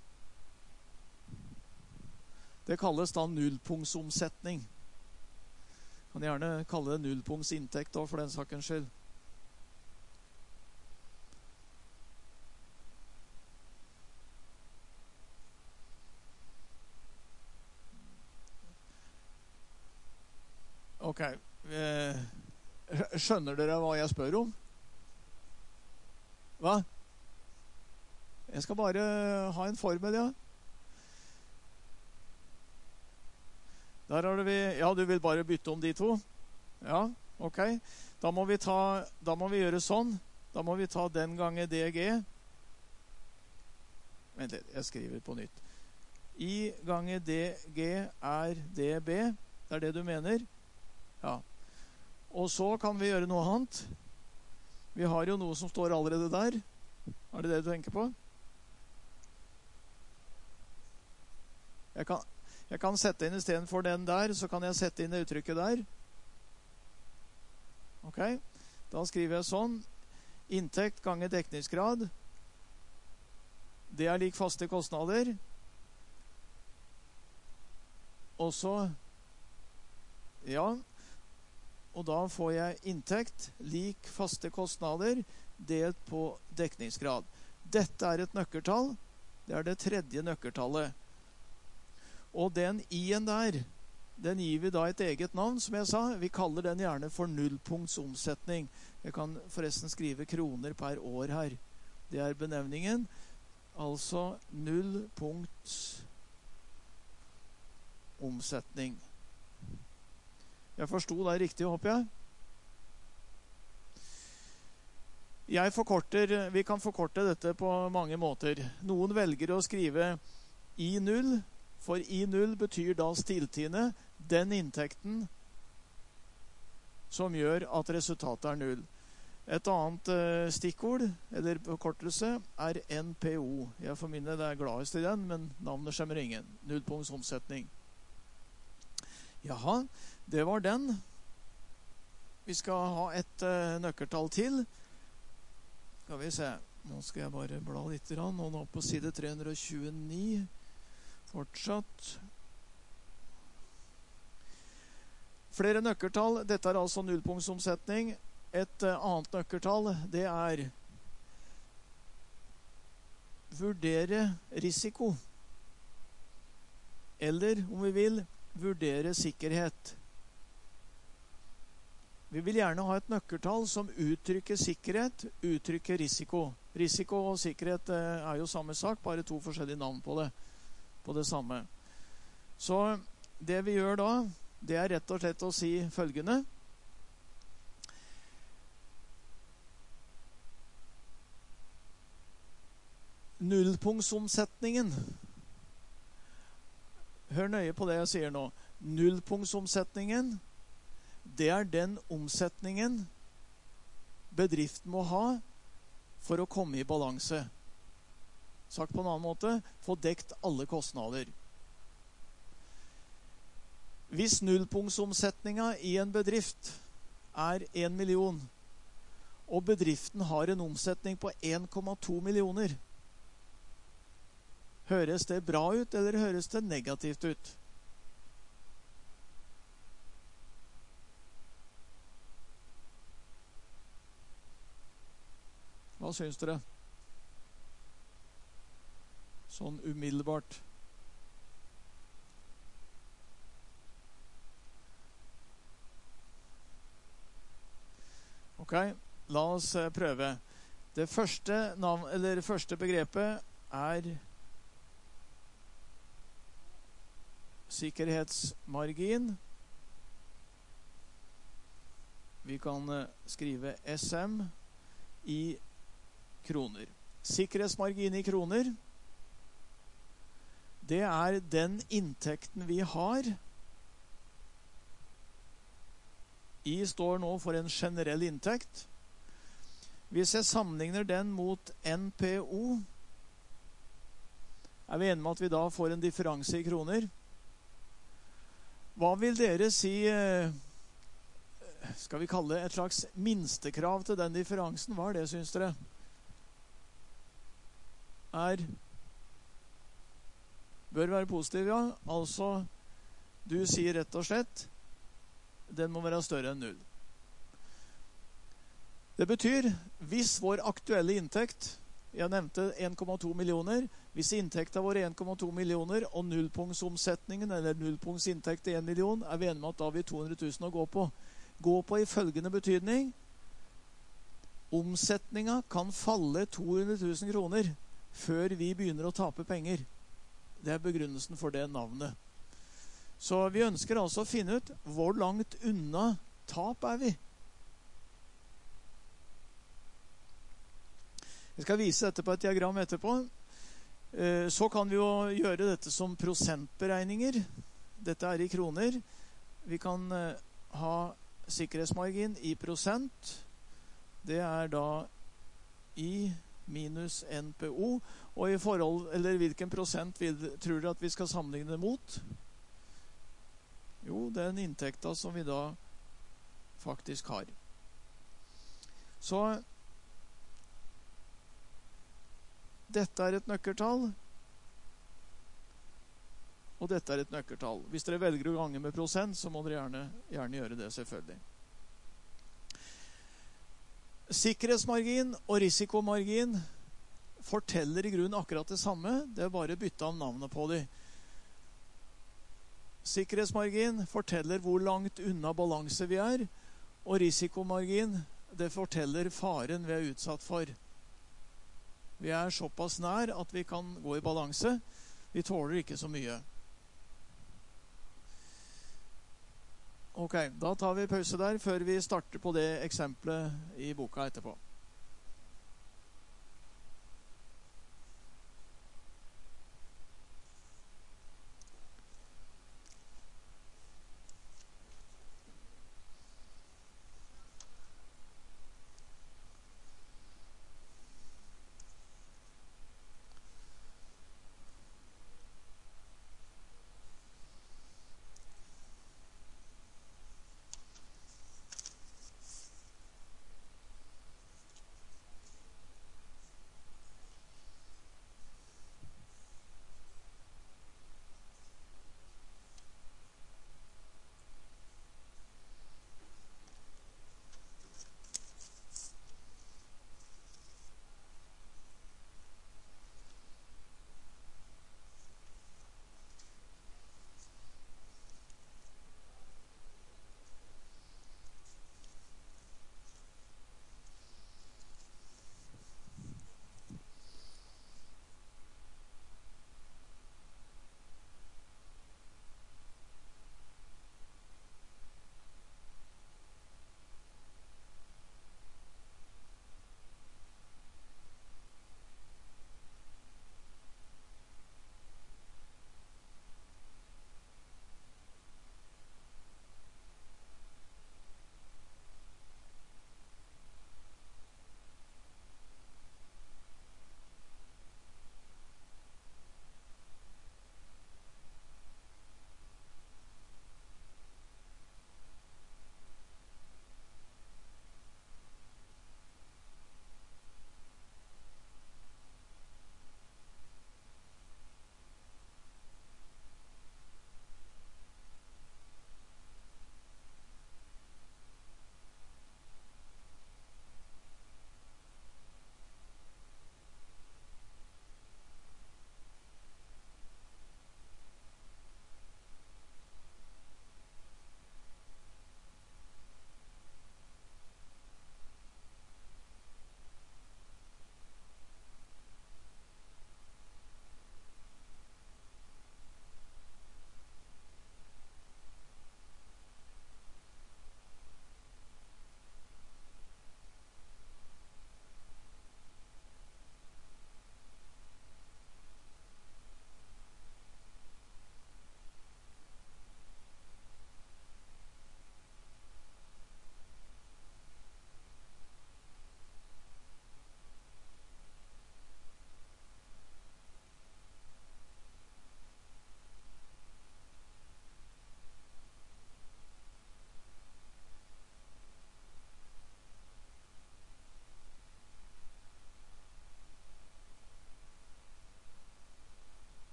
Det kalles da nullpunktsomsetning. Kan gjerne kalle det nullpunktsinntekt da, for den sakens skyld. Ok, skjønner dere hva jeg spør om? Hva? Jeg skal bare ha en formel, ja. Der har vi, ja, du vil bare bytte om de to? Ja, ok. Da må vi ta, da må vi gjøre sånn. Da må vi ta den gangen dg. Vent litt, jeg skriver på nytt. I gangen dg er db. Det er det du mener? Ja. Og så kan vi gjøre noe annet. Vi har jo noe som står allerede der. Er det det du tenker på? Jeg kan, jeg kan sette inn i stedet for den der, så kan jeg sette inn det uttrykket der. Ok. Da skriver jeg sånn. Inntekt ganger dekningsgrad. Det er lik faste kostnader. Og så, ja, og da får jeg inntekt lik faste kostnader delt på dekningsgrad. Dette er et nøkkeltall. Det er det tredje nøkkeltallet. Og den i-en der, den gir vi da et eget navn, som jeg sa. Vi kaller den gjerne for nullpunktsomsetning. Jeg kan forresten skrive kroner per år her. Det er benevningen. Altså nullpunktsomsetning. Jeg forstod det riktig, håper jeg. Jeg forkorter, vi kan forkorte dette på mange måter. Noen velger å skrive I null, for I null betyr da stilltiende den inntekten som gjør at resultatet er null. Et annet uh, stikkord, eller forkortelse, er N P O. Jeg for min del er gladest i den, men navnet skjemmer ingen. Nullpunktsomsetning. Jaha, det var den. Vi skal ha et uh, nøkkeltall til. Skal vi se. Nå skal jeg bare bla litt, og nå på side tre hundre tjueni. Fortsatt. Flere nøkkeltall. Dette er altså nullpunktsomsetning. Et uh, annet nøkkeltall, det er vurdere risiko. Eller, om vi vil, vurdere sikkerhet. Vi vil gjerne ha et nøkkeltall som uttrykker sikkerhet, uttrykker risiko. Risiko og sikkerhet uh, er jo samme sak, bare to forskjellige navn på det, på det samme. Så det vi gjør da, det er rett og slett å si følgende. Nullpunktsomsetningen. Hør nøye på det jeg sier nå. Nullpunktsomsetningen, det er den omsetningen bedriften må ha for å komme i balanse. Sagt på en annen måte, få dekt alle kostnader. Hvis nullpunktsomsetningen i en bedrift er en million, og bedriften har en omsetning på en komma to millioner, høres det bra ut, eller høres det negativt ut? Hva syns dere? Sånn umiddelbart. Ok, la oss prøve. Det første, navn, eller første begrepet er sikkerhetsmargin. Vi kan skrive S M i kroner. Sikkerhetsmargin i kroner, det er den inntekten vi har. I står nå for en generell inntekt. Hvis jeg sammenligner den mot N P O, er vi enige med at vi da får en differanse i kroner. Hva vil dere si, skal vi kalle et slags minstekrav til den differansen? Hva er det, synes dere? Er, bør være positiv, ja. Altså, du sier rett og slett, den må være større enn null. Det betyr, hvis vår aktuelle inntekt, jeg nevnte en komma to millioner, hvis inntekten vår er en komma to millioner, og nullpunktsomsetningen, eller nullpunktsinntekt til en million, er vi enige med at da har vi to hundre tusen å gå på. Gå på i følgende betydning. Omsetningen kan falle to hundre tusen kroner før vi begynner å tape penger. Det er begrunnelsen for det navnet. Så vi ønsker altså å finne ut hvor langt unna tap er vi. Jeg skal vise dette på et diagram etterpå. Så kan vi jo gjøre dette som prosentberegninger. Dette er i kroner. Vi kan ha sikkerhetsmargin i prosent. Det er da I minus N P O. Og i forhold, eller hvilken prosent vil, tror dere at vi skal sammenligne det mot? Jo, den inntekten som vi da faktisk har. Så dette er et nøkkeltall, og dette er et nøkkeltall. Hvis dere velger å gange med prosent, så må dere gjerne, gjerne gjøre det, selvfølgelig. Sikkerhetsmargin og risikomargin forteller i grunnen akkurat det samme. Det er bare bytte av navnet på dem. Sikkerhetsmargin forteller hvor langt unna balanse vi er, og risikomargin, det forteller faren vi er utsatt for. Vi er såpass nær at vi kan gå i balanse. Vi tåler ikke så mye. Ok, da tar vi pause der før vi starter på det eksempelet i boka etterpå.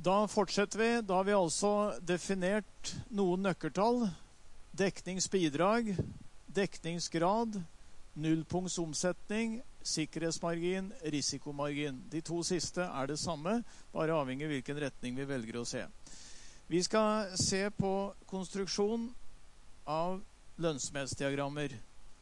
Da fortsetter vi. Da har vi altså definert noen nøkkeltall. Dekningsbidrag, dekningsgrad, nullpunktsomsetning, sikkerhetsmargin, risikomargin. De to siste er det samme, bare avhengig av hvilken retning vi velger å se. Vi skal se på konstruksjon av lønnsomhetsdiagrammer.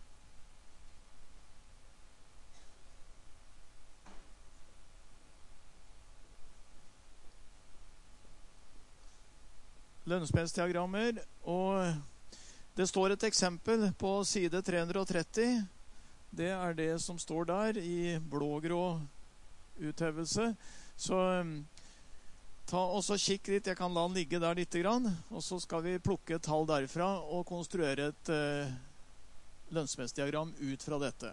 Lønnsomhetsdiagrammer, og det står et eksempel på side tre hundre og tretti. Det er det som står der i blå-grå uthevelse. Så ta også kikk litt, jeg kan la den ligge der litt grann, og så skal vi plukke et tall derfra og konstruere et eh, lønnsomhetsdiagram ut fra dette.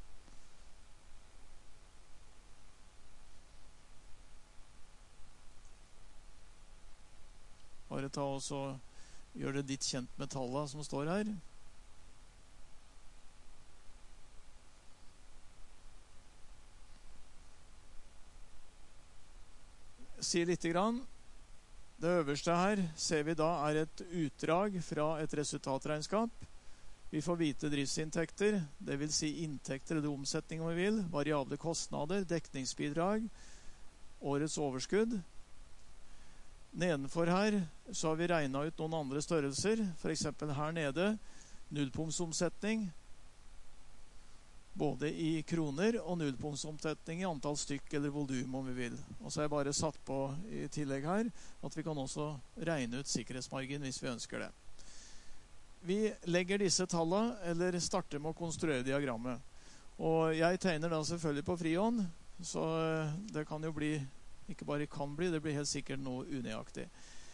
Bare ta og så gjør det litt kjent med tallene som står her. Si litt grann. Det øverste her ser vi da er et utdrag fra et resultatregnskap. Vi får vite driftsinntekter, det vil si inntekter eller omsetning om vi vil, variable kostnader, dekningsbidrag, årets overskudd. Nedenfor her så har vi regnet ut noen andre størrelser, for eksempel her nede, nullpunktsomsetning, både i kroner og nullpunktsomsetning i antall stykk eller volum om vi vil. Og så har jeg bare satt på i tillegg her at vi kan også regne ut sikkerhetsmargin hvis vi ønsker det. Vi legger disse tallene, eller starter med å konstruere diagrammet. Og jeg tegner da selvfølgelig på frihånd, så det kan jo bli, ikke bare kan bli, det blir helt sikkert noe unøyaktig.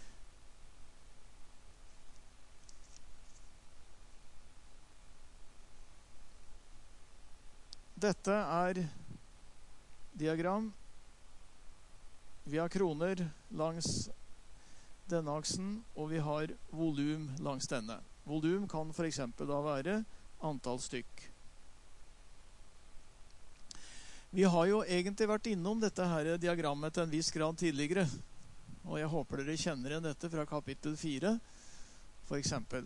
Dette er diagram. Vi har kroner langs denne aksen, og vi har volum langs denne. Volum kan for eksempel da være antall stykk. Vi har jo egentlig vært innom dette her diagrammet til en viss grad tidligere, og jeg håper dere kjenner igjen dette fra kapittel fire, for eksempel.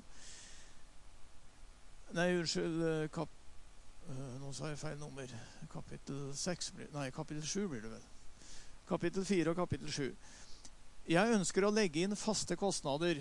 Nei, unnskyld, kap nå sa jeg feil nummer. Kapittel seks blir, nei, kapittel sju blir det vel. Kapittel fire og kapittel sju. Jeg ønsker å legge inn faste kostnader.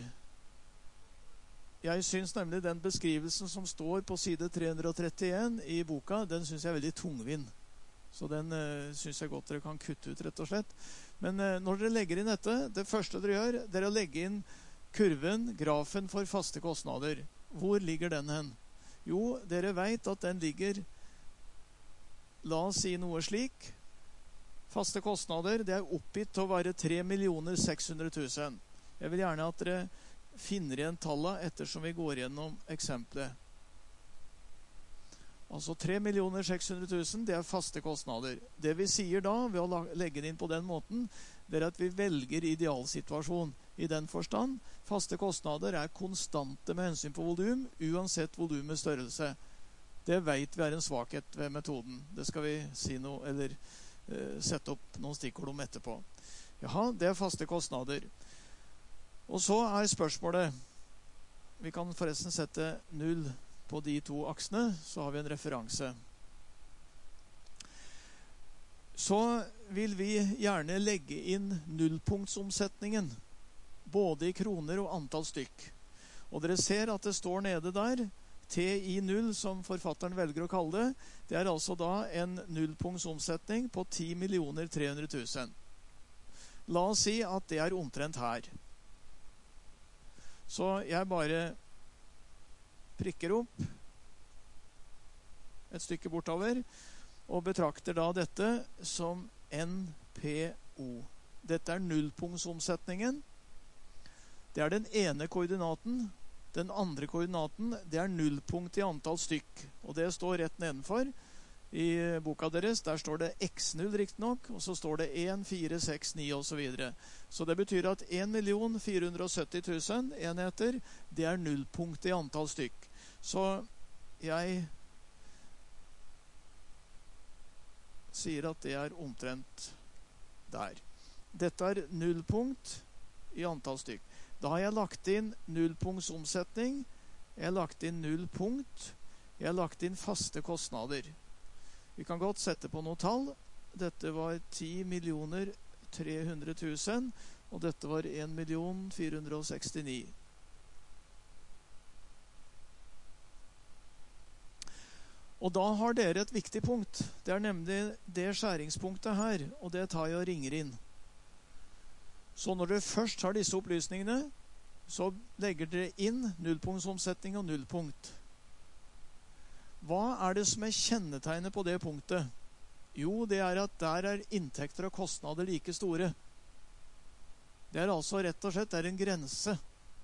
Jeg synes nemlig den beskrivelsen som står på side tre hundre og trettien i boka, den synes jeg er veldig tungvinn. Så den uh, synes jeg godt dere kan kutte ut, rett og slett. Men uh, når dere legger inn dette, det første dere gjør, det er å legge inn kurven, grafen for faste kostnader. Hvor ligger den hen? Jo, dere vet at den ligger, la oss si noe slik. Faste kostnader, det er oppgitt til å være tre millioner seks hundre tusen. Jeg vil gjerne at dere finner igjen tallet ettersom vi går gjennom eksemplet. Altså tre millioner seks hundre tusen, det er faste kostnader. Det vi sier da, ved å legge det inn på den måten, det er at vi velger idealsituasjon. I den forstand, faste kostnader er konstante med hensyn på volum, uansett volumets størrelse. Det vet vi er en svakhet ved metoden. Det skal vi si noe, eller uh, sette opp noen stikkord om etterpå. Jaha, det er faste kostnader. Og så er spørsmålet, vi kan forresten sette null på de to aksene, så har vi en referanse. Så vil vi gjerne legge inn nullpunktsomsetningen, både i kroner og antall stykk. Og dere ser at det står nede der, T I null som forfatteren velger å kalle det, det er altså da en nullpunktsomsetning på ti millioner tre hundre tusen. La oss si at det er omtrent her. Så jeg bare prikker opp et stykke bortover, og betrakter da dette som N P O. Dette er nullpunktsomsetningen. Det er den ene koordinaten. Den andre koordinaten, det er nullpunkt i antall stykk. Og det står rett nedenfor i boka deres. Der står det X null riktig nok, og så står det en, fire, seks, ni og så videre. Så det betyr at en million fire hundre og sytti tusen enheter, det er nullpunkt i antall stykk. Så jeg sier at det er omtrent der. Dette er nullpunkt i antall stykk. Da har jeg lagt inn nullpunktsomsetning, jeg har lagt inn nullpunkt, jeg har lagt inn faste kostnader. Vi kan godt sette på noen tall. Dette var ti millioner tre hundre tusen, og dette var en million fire hundre sekstini. Og da har dere et viktig punkt. Det er nemlig det skjæringspunktet her, og det tar jeg og ringer inn. Så når dere først har disse opplysningene, så legger dere inn nullpunktsomsetning og nullpunkt. Hva er det som er kjennetegnet på det punktet? Jo, det er at der er inntekter og kostnader like store. Det er altså rett og slett det er en grense.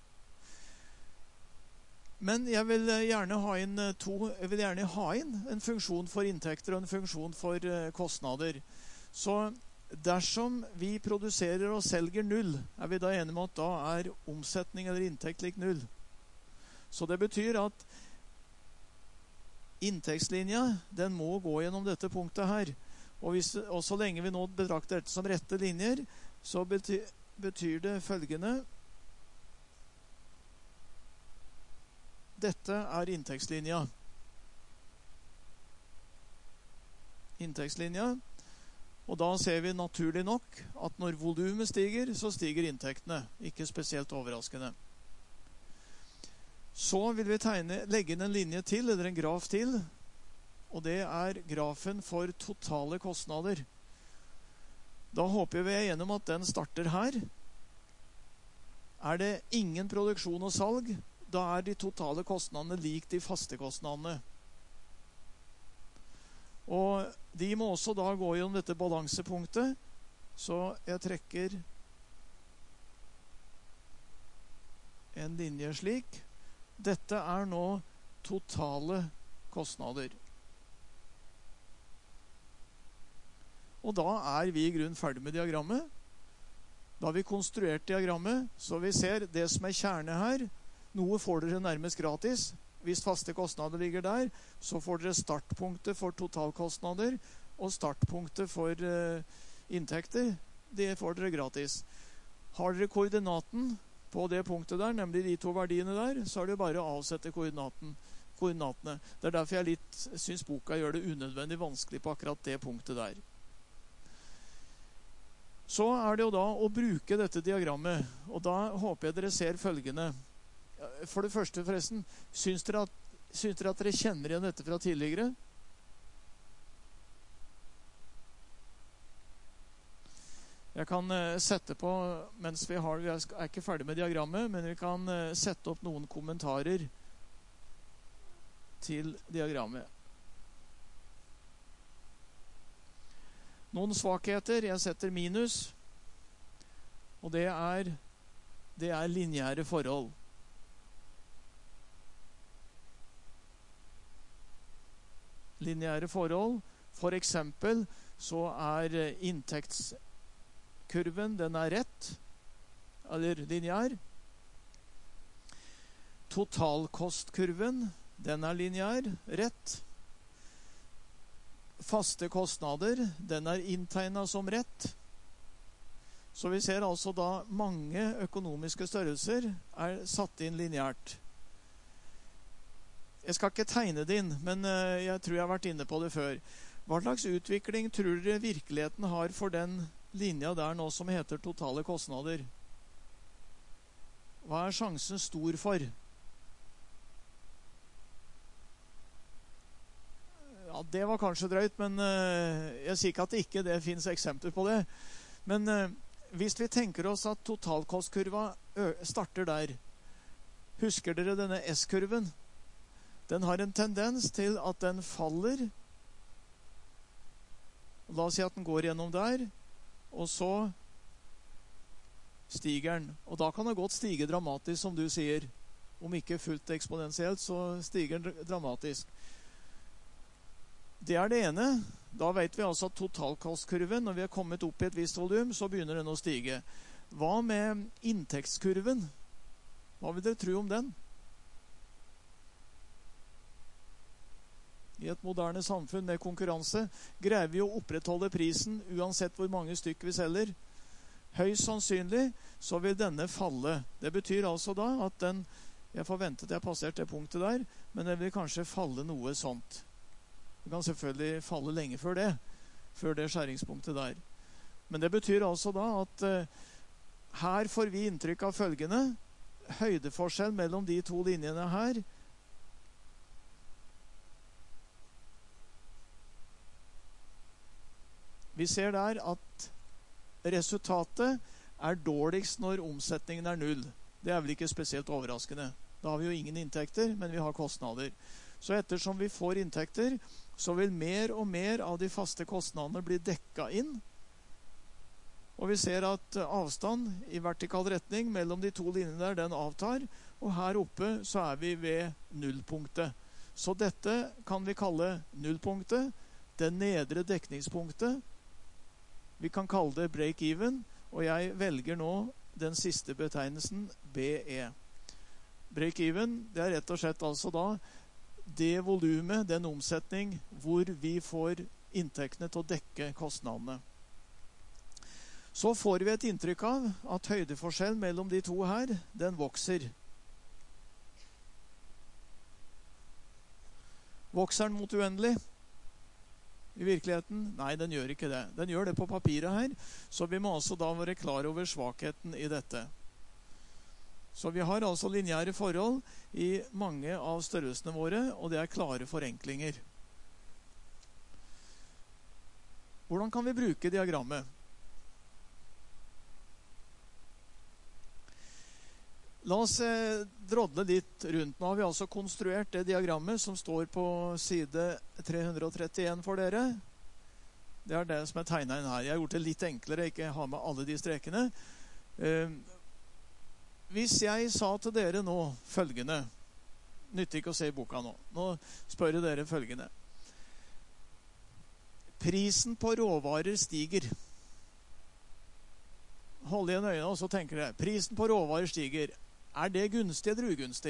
Men jeg vil gjerne ha inn to, jeg vil gjerne ha inn en funksjon for inntekter og en funksjon for kostnader. Så dersom vi produserer og selger null, er vi da enige om at da er omsetning eller inntekt lik null. Så det betyr at inntektslinja, den må gå gjennom dette punktet her. Og, hvis, og så lenge vi nå betrakter dette som rette linjer, så betyr, betyr det følgende. Dette er inntektslinja. Inntektslinja. Og da ser vi naturlig nok at når volumet stiger, så stiger inntektene. Ikke spesielt overraskende. Så vil vi tegne, legge inn en linje til, eller en graf til. Og det er grafen for totale kostnader. Da håper vi gjennom at den starter her. Er det ingen produksjon og salg, da er de totale kostnadene lik de faste kostnadene. Og de må også da gå gjennom dette balansepunktet, så jeg trekker en linje slik. Dette er nå totale kostnader. Og da er vi i grunn ferdig med diagrammet. Da har vi konstruert diagrammet, så vi ser det som er kjerne her. Noe får dere nærmest gratis. Hvis faste kostnader ligger der, så får dere startpunktet for totalkostnader og startpunktet for uh, inntekter. Det får dere gratis. Har dere koordinaten på det punktet der, nemlig de to verdiene der, så er det bare å avsette koordinaten, koordinatene. Det er derfor jeg litt synes boka gjør det unødvendig vanskelig på akkurat det punktet der. Så er det jo da å bruke dette diagrammet, og da håper jeg dere ser følgende. For det første forresten, syns dere, at, syns dere at dere kjenner igjen dette fra tidligere? Jeg kan uh, sette på, mens vi har, vi er ikke ferdig med diagrammet, men vi kan uh, sette opp noen kommentarer til diagrammet. Noen svakheter, jeg setter minus, og det er, det er lineære forhold. Lineære forhold, for eksempel, så er inntektskurven, den er rett, eller lineær. Totalkostkurven, den er lineær, rett. Faste kostnader, den er inntegnet som rett. Så vi ser altså da mange økonomiske størrelser er satt inn lineært. Jeg skal ikke tegne det inn, men jeg tror jeg har vært inne på det før. Hva slags utvikling tror dere virkeligheten har for den linja der nå som heter totale kostnader? Hva er sjansen stor for? Ja, det var kanskje drøyt, men jeg sier ikke at det ikke det finnes eksempler på det. Men hvis vi tenker oss at totalkostkurva starter der, husker dere denne S-kurven? Den har en tendens til at den faller. La oss si at den går gjennom der, og så stiger den. Og da kan det godt stige dramatisk, som du sier. Om ikke fullt eksponentielt, så stiger den dramatisk. Det er det ene. Da vet vi altså at totalkostkurven, når vi har kommet opp i et visst volum, så begynner den å stige. Hva med inntektskurven? Hva vil dere tro om den? I et moderne samfunn med konkurranse greier vi å opprettholde prisen uansett hvor mange stykker vi selger. Høyst sannsynlig så vil denne falle. Det betyr altså da at den, jeg forventet jeg passerte det punktet der, men det vil kanskje falle noe sånt. Det kan selvfølgelig falle lenge før det, før det skjæringspunktet der. Men det betyr altså da at eh, her får vi inntrykk av følgende: høydeforskjell mellom de to linjene her vi ser der at resultatet er dårligst når omsetningen er null. Det er vel ikke spesielt overraskende. Da har vi jo ingen inntekter, men vi har kostnader. Så ettersom vi får inntekter, så vil mer og mer av de faste kostnadene bli dekka inn. Og vi ser at avstand i vertikal retning mellom de to linjene der, den avtar. Og her oppe så er vi ved nullpunktet. Så dette kan vi kalle nullpunktet, det nedre dekningspunktet. Vi kan kalle det break-even, og jeg velger nå den siste betegnelsen B E. Break-even, det er rett og slett altså da det volumet, den omsetning, hvor vi får inntektene til å dekke kostnadene. Så får vi et inntrykk av at høydeforskjellen mellom de to her, den vokser. Vokser den mot uendelig? I virkeligheten? Nei, den gjør ikke det. Den gjør det på papiret her, så vi må altså da være klar over svakheten i dette. Så vi har altså lineære forhold i mange av størrelsene våre, og det er klare forenklinger. Hvordan kan vi bruke diagrammet? La oss eh, drodle litt rundt. Nå har vi altså konstruert det diagrammet som står på side tre hundre og trettien for dere. Det er det som er tegnet inn her. Jeg har gjort det litt enklere, ikke ha med alle de strekene. Eh, hvis jeg sa til dere nå følgende, nytter ikke å se i boka nå, nå spør jeg dere følgende. Prisen på råvarer stiger. Hold igjen øynene, og så tenker dere, prisen på råvarer stiger. Er det gunstig eller ugunstig?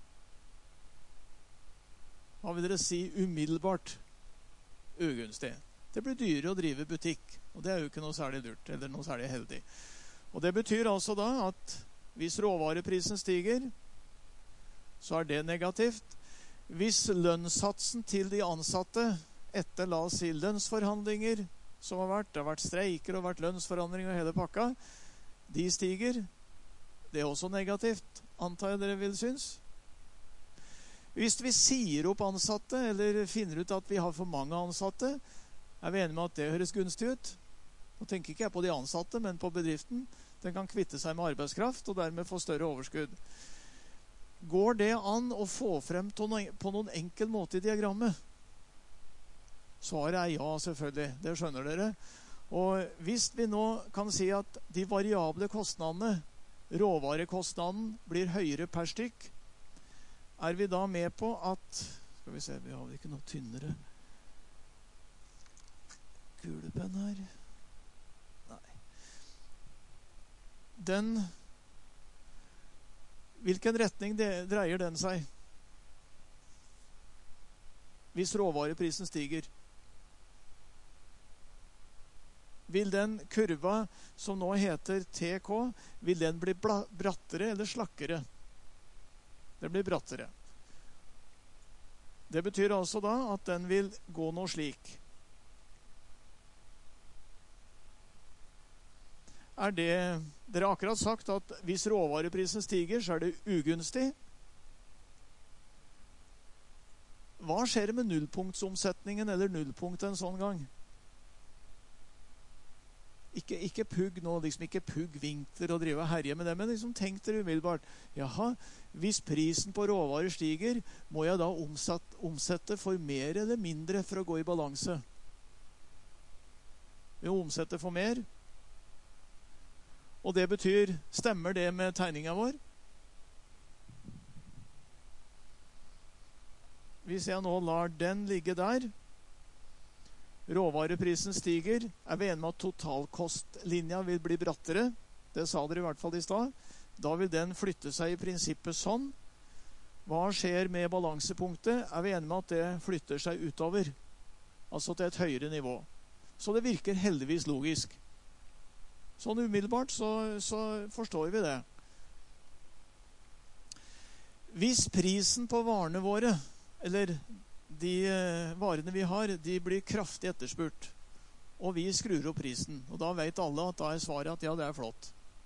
Hva vil dere si umiddelbart? Ugunstig. Det blir dyrere å drive butikk, og det er jo ikke noe særlig lurt, eller noe særlig heldig. Og det betyr altså da at hvis råvareprisen stiger, så er det negativt. Hvis lønnssatsen til de ansatte etter, la oss si, lønnsforhandlinger som har vært, det har vært streiker og vært lønnsforhandlinger og hele pakka, de stiger. Det er også negativt, antar jeg dere vil synes. Hvis vi sier opp ansatte, eller finner ut at vi har for mange ansatte, er vi enige med at det høres gunstig ut. Nå tenker ikke jeg på de ansatte, men på bedriften. Den kan kvitte seg med arbeidskraft, og dermed få større overskudd. Går det an å få frem på noen enkel måte i diagrammet? Svaret er ja, selvfølgelig. Det skjønner dere. Og hvis vi nå kan si at de variable kostnadene, råvarekostnaden, blir høyere per stykk, er vi da med på at, skal vi se, vi har vel ikke noe tynnere kulepenn her. Nei. Den, hvilken retning det, dreier den seg? Hvis råvareprisen stiger. Vil den kurva som nå heter T K, vil den bli brattere eller slakkere? Det blir brattere. Det betyr altså da at den vil gå noe slik. Er det, dere har akkurat sagt at hvis råvareprisen stiger, så er det ugunstig. Hva skjer med nullpunktsomsetningen eller nullpunkt en sånn gang? Ikke, ikke pugg nå, liksom ikke pugg vinkler og drive og herje med det, men liksom tenk dere umiddelbart. Jaha, hvis prisen på råvarer stiger, må jeg da omsette, omsette for mer eller mindre for å gå i balanse? Vi omsetter for mer. Og det betyr, stemmer det med tegningen vår? Hvis jeg nå lar den ligge der, råvareprisen stiger, er vi enige med at totalkostlinja vil bli brattere. Det sa dere i hvert fall i stad. Da vil den flytte seg i prinsippet sånn. Hva skjer med balansepunktet? Er vi enige med at det flytter seg utover? Altså til et høyere nivå. Så det virker heldigvis logisk. Sånn umiddelbart så, så forstår vi det. Hvis prisen på varene våre, eller de varene vi har, de blir kraftig etterspurt, og vi skrur opp prisen, og da vet alle at da er svaret at ja, det er flott.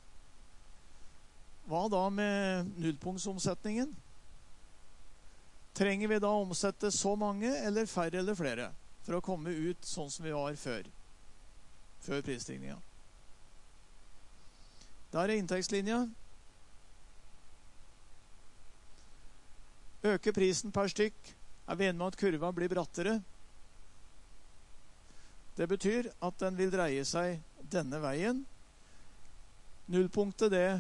Hva da med nullpunktsomsetningen? Trenger vi da å omsette så mange, eller færre eller flere, for å komme ut sånn som vi var før, før prisstigningen? Der er inntektslinja. Øker prisen per stykk, er vi enige med at kurva blir brattere. Det betyr at den vil dreie seg denne veien. Nullpunktet, det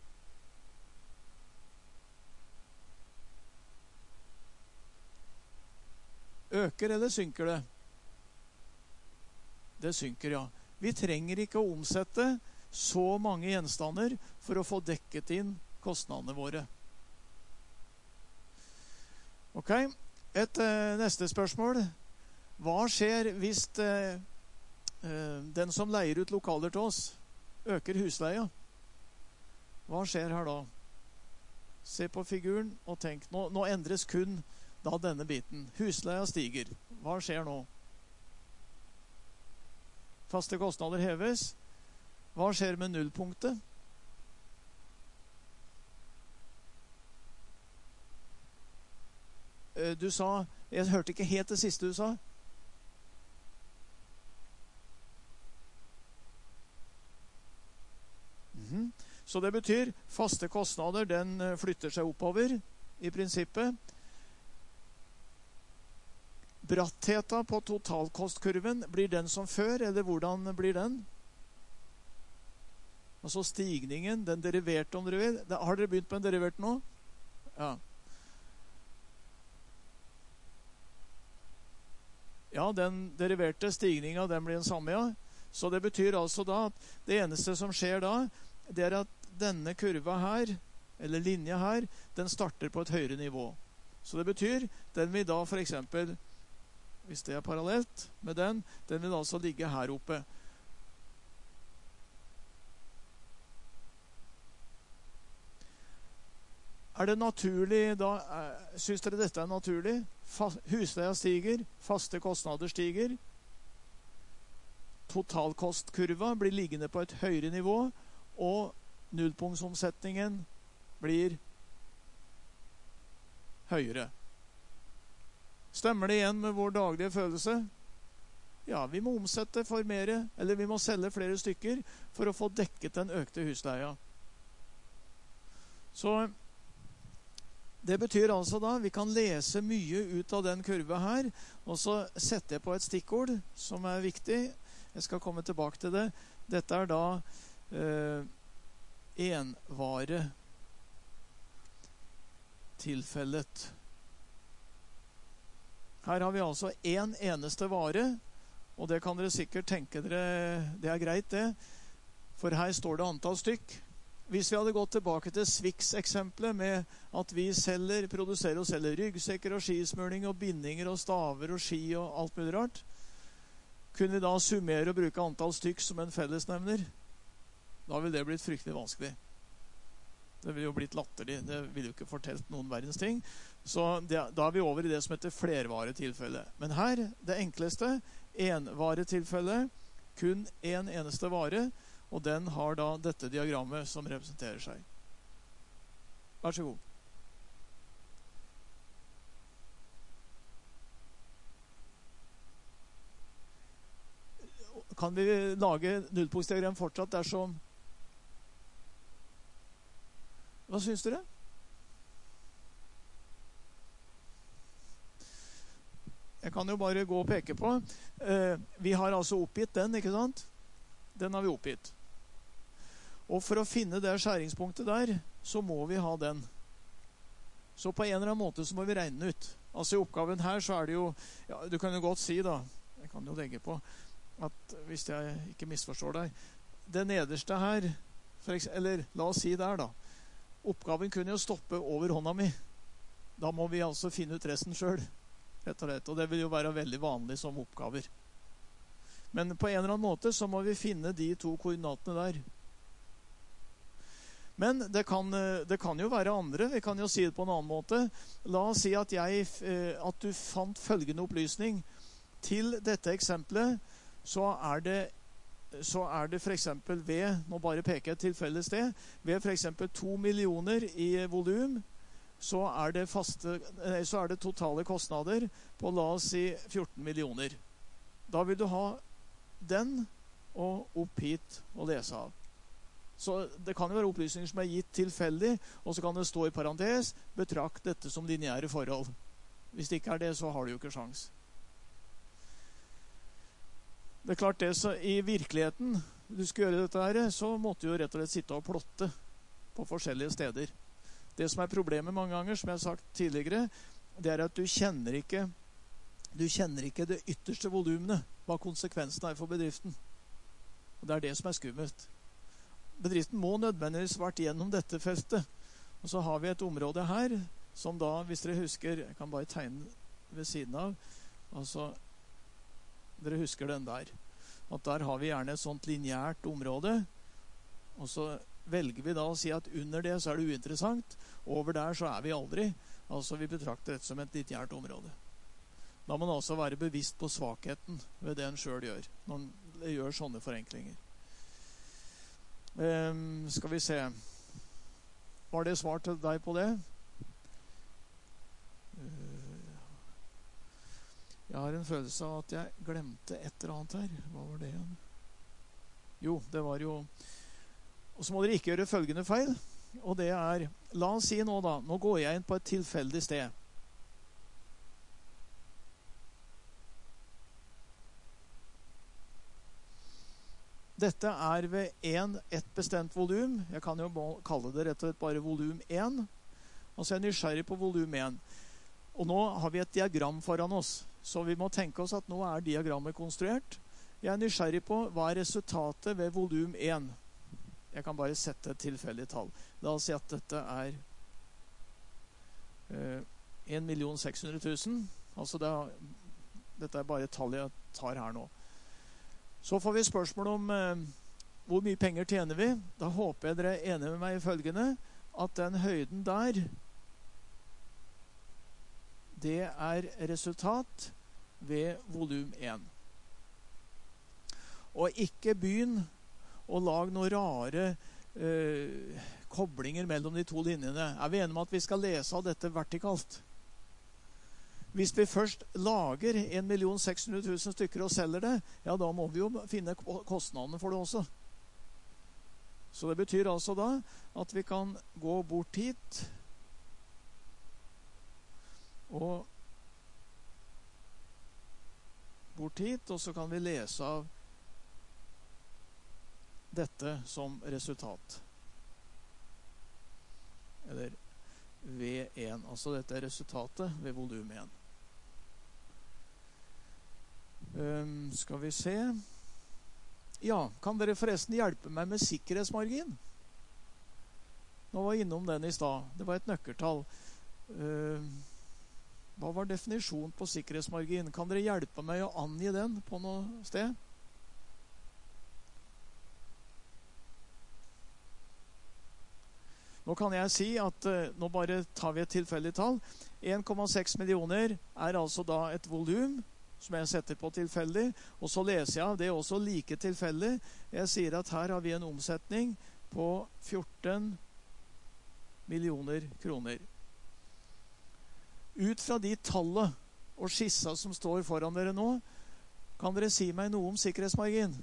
øker eller synker det? Det synker, ja. Vi trenger ikke å omsette så mange gjenstander for å få dekket inn kostnadene våre. Ok, et eh, neste spørsmål. Hva skjer hvis eh, eh, den som leier ut lokaler til oss øker husleia? Hva skjer her da? Se på figuren og tenk. Nå, nå endres kun da denne biten. Husleia stiger. Hva skjer nå? Faste kostnader heves. Hva skjer med nullpunktet? Du sa, jeg hørte ikke helt det siste du sa. Mm-hmm. Så det betyr faste kostnader, den flytter seg oppover i prinsippet. Brattheta på totalkostkurven, blir den som før, eller hvordan blir den? Altså stigningen, den deriverte om dere vil. Har dere begynt på en derivert nå? Ja. Ja, den deriverte stigningen, den blir den samme, ja. Så det betyr altså da at det eneste som skjer da, det er at denne kurva her, eller linja her, den starter på et høyere nivå. Så det betyr, den vil da for eksempel, hvis det er parallelt med den, den vil altså ligge her oppe. Er det naturlig da, synes dere dette er naturlig? Husleia stiger, faste kostnader stiger, totalkostkurva blir liggende på et høyere nivå, og nullpunktsomsetningen blir høyere. Stemmer det igjen med vår daglige følelse? Ja, vi må omsette for mer, eller vi må selge flere stykker for å få dekket den økte husleia. Så det betyr altså da, vi kan lese mye ut av den kurva her, og så setter jeg på et stikkord som er viktig. Jeg skal komme tilbake til det. Dette er da eh, envare tilfellet. Her har vi altså en eneste vare, og det kan dere sikkert tenke dere, det er greit det, for her står det antall stykk. Hvis vi hadde gått tilbake til Swix-eksemplet med at vi selger, produserer og selger ryggsekker og skismørning og bindinger og staver og ski og alt mulig rart, kunne vi da summere og bruke antall stykk som en fellesnevner? Da ville det blitt fryktelig vanskelig. Det ville jo blitt latterlig. Det ville jo ikke fortelt noen verdens ting. Så det, da er vi over i det som heter flervaretilfelle. Men her, det enkleste, envaretilfelle, kun en eneste vare, og den har da dette diagrammet som representerer seg. Vær så god. Kan vi lage nullpunktsdiagram fortsatt dersom... Hva synes dere? Jeg kan jo bare gå og peke på. Eh, vi har altså oppgitt den, ikke sant? Den har vi oppgitt. Og for å finne det skjæringspunktet der, så må vi ha den. Så på en eller annen måte så må vi regne ut. Altså i oppgaven her så er det jo, ja, du kan jo godt si da, jeg kan jo legge på, at hvis jeg ikke misforstår deg, det nederste her, for eksempel, eller la oss si der da, oppgaven kunne jo stoppe over hånda mi. Da må vi altså finne ut resten selv, rett og slett. Og det vil jo være veldig vanlig som oppgaver. Men på en eller annen måte så må vi finne de to koordinatene der. Men det kan, det kan jo være andre. Vi kan jo si det på en annen måte. La oss si at, jeg, at du fant følgende opplysning. Til dette eksempelet så er det, så er det for eksempel ved, nå bare peker jeg et tilfelle sted, ved for eksempel to millioner i volum, så er det, faste, så er det totale kostnader på, la oss si, fjorten millioner. Da vil du ha den og opp hit og lese av. Så det kan jo være opplysninger som er gitt tilfeldig, og så kan det stå i parentes, betrakt dette som lineære forhold. Hvis det ikke er det, så har du jo ikke sjans. Det er klart det, så i virkeligheten, du skal gjøre dette her, så måtte du jo rett og slett sitte og plotte på forskjellige steder. Det som er problemet mange ganger, som jeg har sagt tidligere, det er at du kjenner ikke, du kjenner ikke det ytterste volumene, hva konsekvensen er for bedriften. Og det er det som er skummelt. Bedriften må nødvendigvis vært gjennom dette feltet. Og så har vi et område her, som da, hvis dere husker, jeg kan bare tegne ved siden av, altså, dere husker den der, at der har vi gjerne et sånt lineært område, og så velger vi da å si at under det så er det uinteressant, over der så er vi aldri, altså vi betrakter dette som et lineært område. Da må man også være bevisst på svakheten ved det en selv gjør, når en gjør sånne forenklinger. Um, skal vi se, var det svar til deg på det? Uh, jeg har en følelse av at jeg glemte et eller annet her. Hva var det igjen? Jo, det var jo, og så må dere ikke gjøre følgende feil, og det er, la oss si nå da, nå går jeg inn på et tilfeldig sted. Dette er ved en, et bestemt volum. Jeg kan jo kalle det rett og slett bare volum én. Altså jeg er nysgjerrig på volum én. Og nå har vi et diagram foran oss. Så vi må tenke oss at nå er diagrammet konstruert. Jeg er nysgjerrig på hva er resultatet ved volum én. Jeg kan bare sette et tilfeldig tall. La oss si at dette er eh, en million seks hundre tusen. Altså det er, dette er bare et tall jeg tar her nå. Så får vi spørsmål om eh, hvor mye penger tjener vi. Da håper jeg dere er enige med meg i følgende, at den høyden der, det er resultat ved volum én. Og ikke begynn å lage noen rare eh, koblinger mellom de to linjene. Er vi enige om at vi skal lese av dette vertikalt? Hvis vi først lager en million seks hundre tusen stykker og selger det, ja, da må vi jo finne kostnadene for det også. Så det betyr altså da at vi kan gå bort hit og bort hit, og så kan vi lese av dette som resultat. Eller V én, altså dette er resultatet ved volum én. Um, skal vi se. Ja, kan dere forresten hjelpe meg med sikkerhetsmargin? Nå var jeg innom den i stad. Det var et nøkkeltall. Um, hva var definisjonen på sikkerhetsmargin? Kan dere hjelpe meg å angi den på noe sted? Nå kan jeg si at uh, nå bare tar vi et tilfeldig tall. en komma seks millioner er altså da et volum som jeg setter på tilfeldig, og så leser jeg av det også like tilfeldig. Jeg sier at her har vi en omsetning på fjorten millioner kroner. Ut fra de tallet og skissa som står foran dere nå, kan dere si meg noe om sikkerhetsmargin?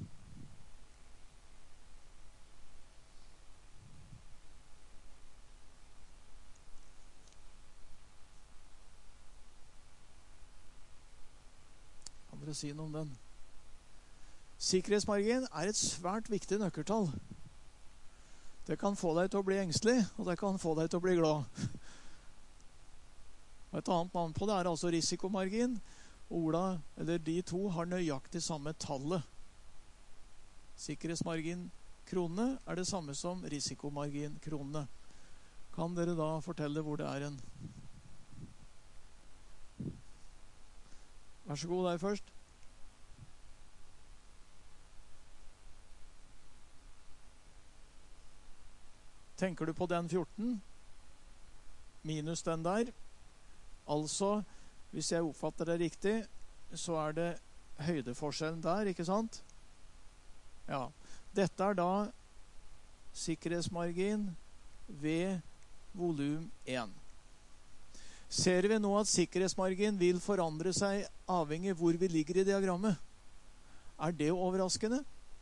Å si noe om den. Sikkerhetsmargin er et svært viktig nøkkeltall. Det kan få deg til å bli engstelig, og det kan få deg til å bli glad. Og et annet navn på det er altså risikomargin. Ola, eller de to, har nøyaktig samme tallet. Sikkerhetsmargin kronene er det samme som risikomargin kronene. Kan dere da fortelle hvor det er en? Vær så god, deg først. Tenker du på den fjorten, minus den der, altså, hvis jeg oppfatter det riktig, så er det høydeforskjellen der, ikke sant? Ja, dette er da sikkerhetsmargin ved volum én. Ser vi nå at sikkerhetsmargin vil forandre seg avhengig hvor vi ligger i diagrammet? Er det overraskende?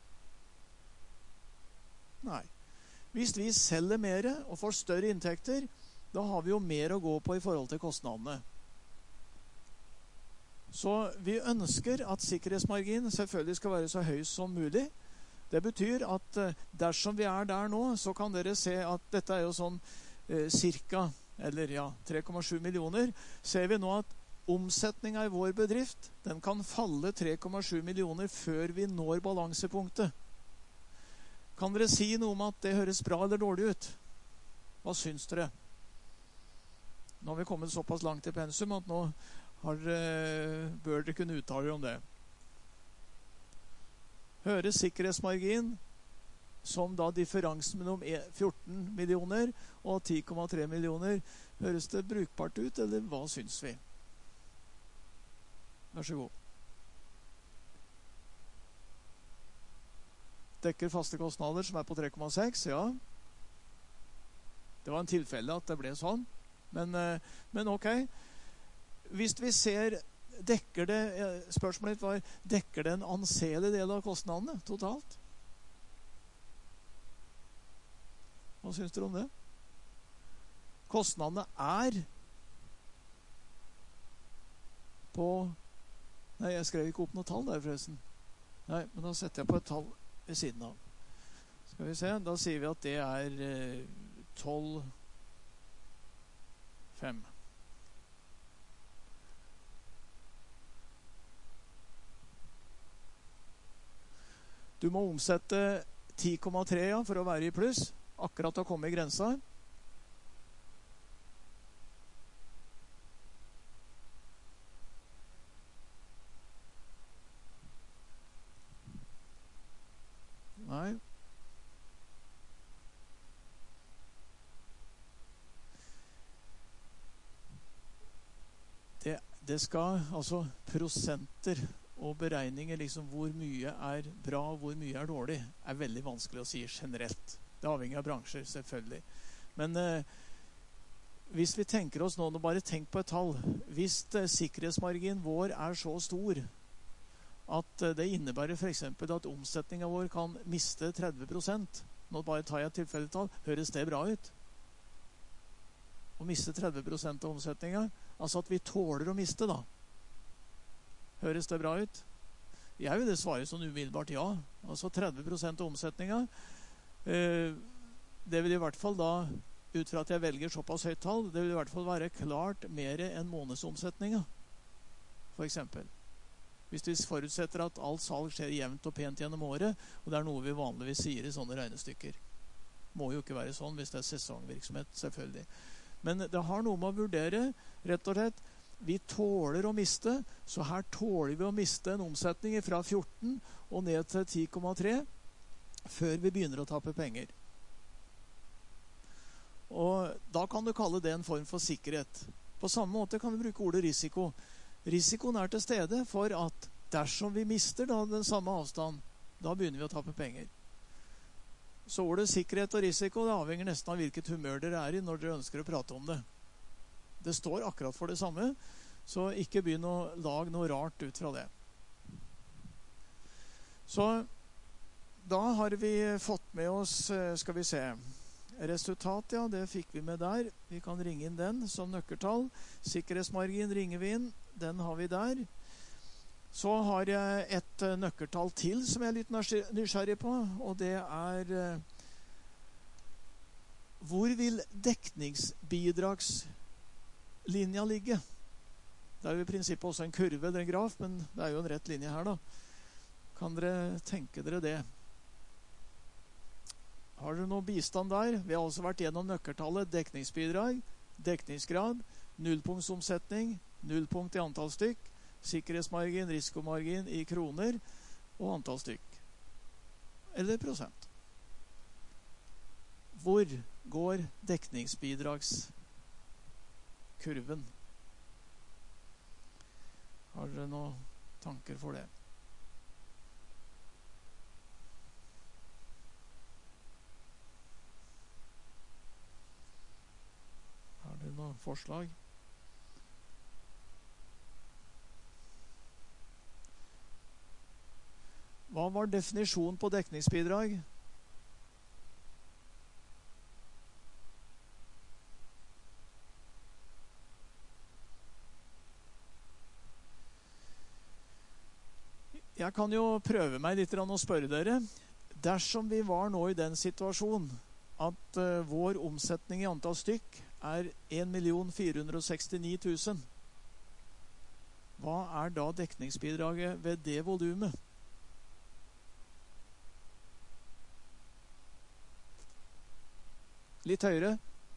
Nei. Hvis vi selger mer og får større inntekter, da har vi jo mer å gå på i forhold til kostnadene. Så vi ønsker at sikkerhetsmargin selvfølgelig skal være så høy som mulig. Det betyr at dersom vi er der nå, så kan dere se at dette er jo sånn eh, cirka, eller ja, tre komma sju millioner. Ser vi nå at omsetningen i vår bedrift, den kan falle tre komma sju millioner før vi når balansepunktet. Kan dere si noe om at det høres bra eller dårlig ut? Hva syns dere? Nå har vi kommet såpass langt i pensum at nå har, eh, bør dere kunne uttale dere om det. Høres sikkerhetsmargin som da differansen mellom fjorten millioner og ti komma tre millioner, høres det brukbart ut, eller hva syns vi? Vær så god. Dekker faste kostnader som er på tre komma seks, ja. Det var en tilfelle at det ble sånn. Men, men ok. Hvis vi ser, dekker det, spørsmålet var, dekker det en anselig del av kostnadene totalt? Hva synes dere om det? Kostnadene er på, nei, jeg skrev ikke opp noe tall der forresten. Nei, men da setter jeg på et tall ved siden av. Skal vi se, da sier vi at det er eh, tolv komma fem. Du må omsette ti komma tre ja, for å være i pluss, akkurat å komme i grensa. Nei. Det, det skal, altså prosenter og beregninger, liksom hvor mye er bra og hvor mye er dårlig, er veldig vanskelig å si generelt. Det avhenger av bransjer, selvfølgelig. Men eh, hvis vi tenker oss nå, nå bare tenk på et tall. Hvis eh, sikkerhetsmargin vår er så stor at eh, det innebærer for eksempel at omsetningen vår kan miste tretti prosent, nå bare tar jeg et tilfelletall, høres det bra ut? Å miste tretti prosent av omsetningen, altså at vi tåler å miste da. Høres det bra ut? Jeg vil det svare sånn umiddelbart ja. Altså tretti prosent av omsetningen. Eh, det vil i hvert fall da, ut fra at jeg velger såpass høyt tall, det vil i hvert fall være klart mer enn månedsomsetningen. For eksempel. Hvis vi forutsetter at alt salg skjer jevnt og pent gjennom året, og det er noe vi vanligvis sier i sånne regnestykker. Må jo ikke være sånn hvis det er sesongvirksomhet, selvfølgelig. Men det har noe med å vurdere, rett og slett. Vi tåler å miste, så her tåler vi å miste en omsetning fra fjorten og ned til ti komma tre før vi begynner å tappe penger. Og da kan du kalle det en form for sikkerhet. På samme måte kan du bruke ordet risiko. Risikoen er til stede for at dersom vi mister da den samme avstand, da begynner vi å tappe penger. Så ordet sikkerhet og risiko, det avhenger nesten av hvilket humør dere er i når dere ønsker å prate om det. Det står akkurat for det samme, så ikke begynn å lage noe rart ut fra det. Så da har vi fått med oss, skal vi se, resultat, ja, det fikk vi med der. Vi kan ringe inn den som nøkkeltall. Sikkerhetsmargin ringer vi inn, den har vi der. Så har jeg et nøkkeltall til som jeg er litt nysgjerrig på, og det er hvor vil dekningsbidrags linja ligge? Det er jo i prinsippet også en kurve eller en graf, men det er jo en rett linje her da. Kan dere tenke dere det? Har dere noe bistand der? Vi har også vært gjennom nøkkeltallet, dekningsbidrag, dekningsgrad, nullpunktsomsetning, nullpunkt i antall stykk, sikkerhetsmargin, risikomargin i kroner og antall stykk. Eller prosent. hvor går dekningsbidragskurven? Har dere noen tanker for det? Har dere noen forslag? Hva var definisjonen på dekningsbidrag? Jeg kan jo prøve meg litt å spørre dere. Dersom vi var nå i den situasjonen at uh, vår omsetning i antall stykk er en million fire hundre og sekstini tusen, hva er da dekningsbidraget ved det volumet? Litt høyere.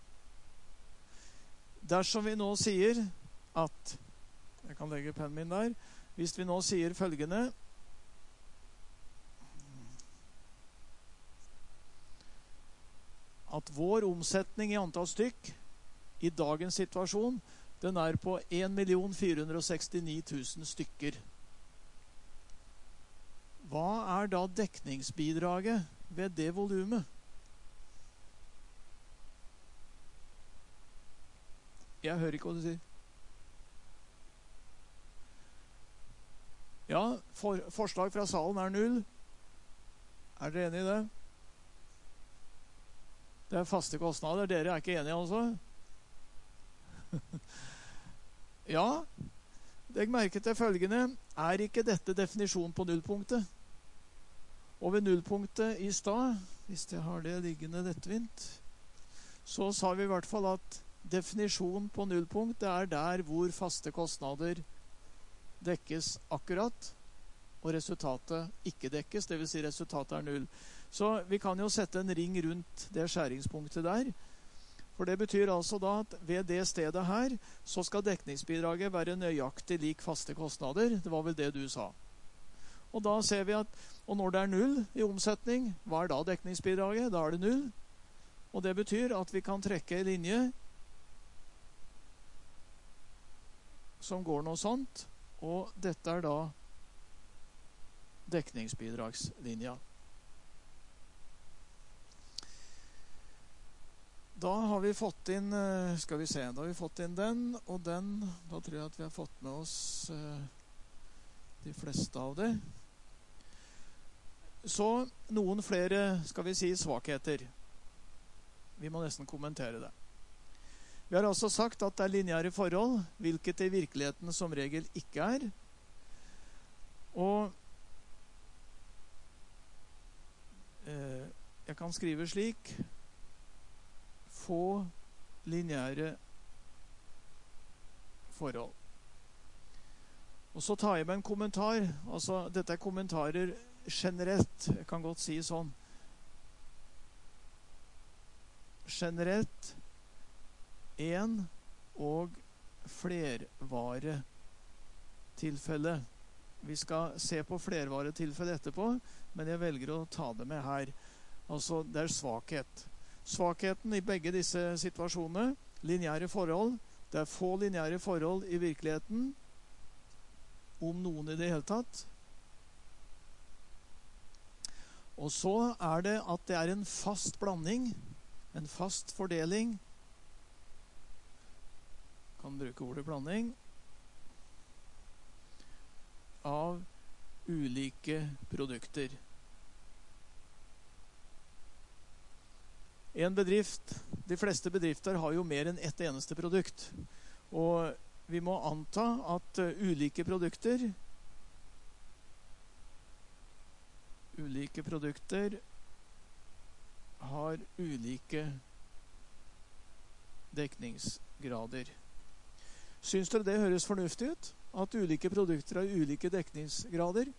Dersom vi nå sier at, jeg kan legge pennen min der, hvis vi nå sier følgende, at vår omsetning i antall stykk i dagens situasjon, den er på en million fire hundre og sekstini tusen stykker. Hva er da dekningsbidraget ved det volumet? Jeg hører ikke hva du sier. Ja, for, forslag fra salen er null. Er dere enige i det? Det er faste kostnader. Dere er ikke enige også? Ja, legg merke til følgende. Er ikke dette definisjon på nullpunktet? Og ved nullpunktet i stad, hvis jeg har det liggende lettvint, så sa vi i hvert fall at definisjonen på nullpunkt det er der hvor faste kostnader dekkes akkurat, og resultatet ikke dekkes, det vil si resultatet er null. Så vi kan jo sette en ring rundt det skjæringspunktet der. For det betyr altså da at ved det stedet her, så skal dekningsbidraget være nøyaktig lik faste kostnader. Det var vel det du sa. Og da ser vi at, og når det er null i omsetning, hva er da dekningsbidraget? Da er det null. Og det betyr at vi kan trekke en linje som går noe sånt, og dette er da dekningsbidragslinja. Da har vi fått inn, skal vi se, da har vi fått inn den, og den, da tror jeg at vi har fått med oss de fleste av det. Så noen flere, skal vi si, svakheter. Vi må nesten kommentere det. Vi har også sagt at det er lineære forhold, hvilket det i virkeligheten som regel ikke er. Og eh, jeg kan skrive slik: få lineære forhold. Og så tar jeg med en kommentar. Altså, dette er kommentarer generelt. Jeg kan godt si sånn. Generelt en- og flervaretilfelle. Vi skal se på flervaretilfelle etterpå, men jeg velger å ta det med her. Altså, det er svakhet. Svakheten i begge disse situasjonene, lineære forhold, det er få lineære forhold i virkeligheten, om noen i det hele tatt. Og så er det at det er en fast blanding, en fast fordeling, kan bruke ordet blanding, av ulike produkter. En bedrift, de fleste bedrifter har jo mer enn ett eneste produkt. Og vi må anta at uh, ulike produkter ulike produkter har ulike dekningsgrader. Syns dere det høres fornuftig ut? At ulike produkter har ulike dekningsgrader?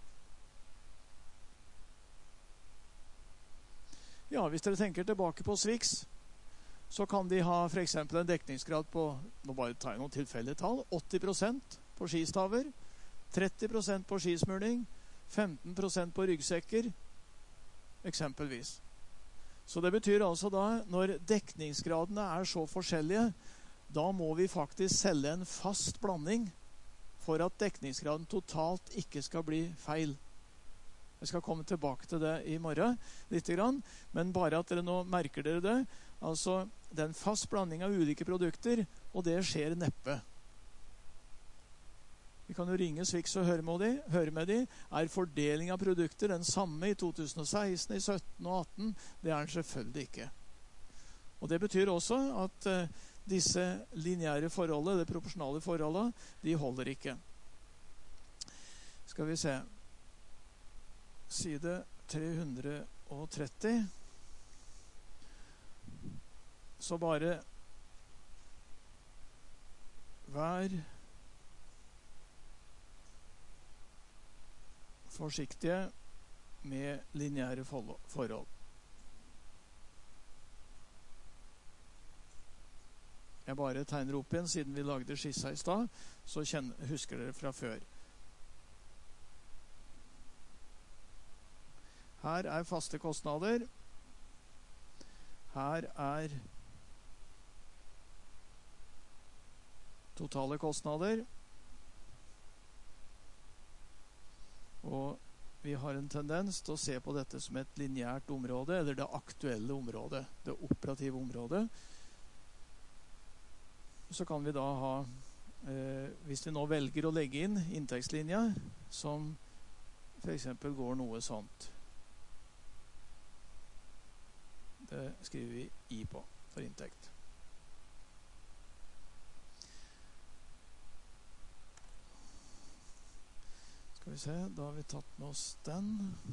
Ja, hvis dere tenker tilbake på Swix, så kan de ha for eksempel en dekningsgrad på, nå bare tar jeg noen tilfeldige tall, åtti prosent på skistaver, tretti prosent på skismurning, femten prosent på ryggsekker, eksempelvis. Så det betyr altså da, når dekningsgradene er så forskjellige, da må vi faktisk selge en fast blanding for at dekningsgraden totalt ikke skal bli feil. Jeg skal komme tilbake til det i morgen litt grann, men bare at dere nå merker dere det. Altså, det er en fast blanding av ulike produkter, og det skjer neppe. Vi kan jo ringe Swix og høre med de. Høre med de. Er fordeling av produkter den samme i to tusen og seksten, i sytten og atten? Det er den selvfølgelig ikke. Og det betyr også at uh, disse lineære forholdene, det proporsjonale forholdet, de holder ikke. Skal vi se. Side tre hundre og tretti. Så bare vær forsiktige med lineære forhold. Jeg bare tegner opp igjen, siden vi lagde skissa i stad, så kjenner, husker dere fra før. Her er faste kostnader. Her er totale kostnader. Og vi har en tendens til å se på dette som et lineært område, eller det aktuelle området, det operative området. Så kan vi da ha, eh, hvis vi nå velger å legge inn inntektslinja, som for eksempel går noe sånt. Det skriver vi I på for inntekt. Skal vi se, da har vi tatt med oss den.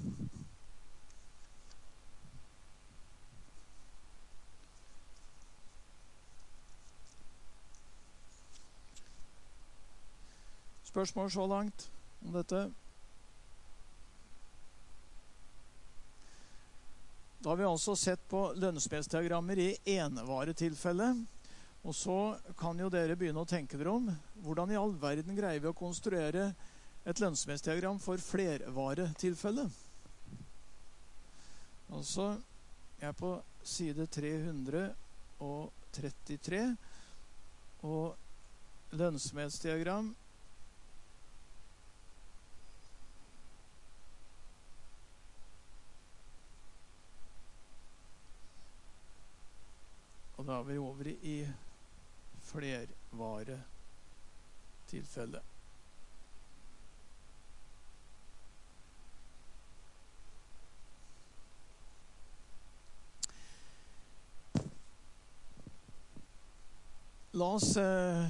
Spørsmål så langt om dette? Da har vi altså sett på lønnsomhetsdiagrammer i enevaretilfelle, og så kan jo dere begynne å tenke dere om hvordan i all verden greier vi å konstruere et lønnsomhetsdiagram for flervaretilfelle. Altså, jeg er på side tre hundre og trettitre, og lønnsomhetsdiagram og da er vi over i flervaretilfelle. La oss eh,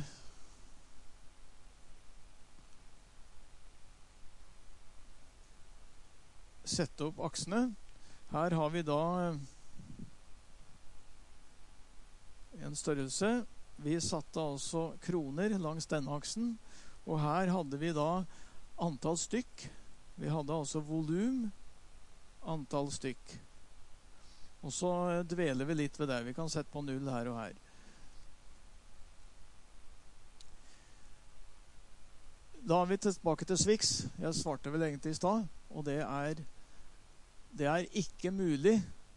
sette opp aksene. Her har vi da eh, en størrelse. Vi satte altså kroner langs denne aksen, og her hadde vi da antall stykk. Vi hadde altså volum, antall stykk. Og så dveler vi litt ved det. Vi kan sette på null her og her. Da er vi tilbake til Swix. Jeg svarte vel egentlig i stad, og det er, det er ikke mulig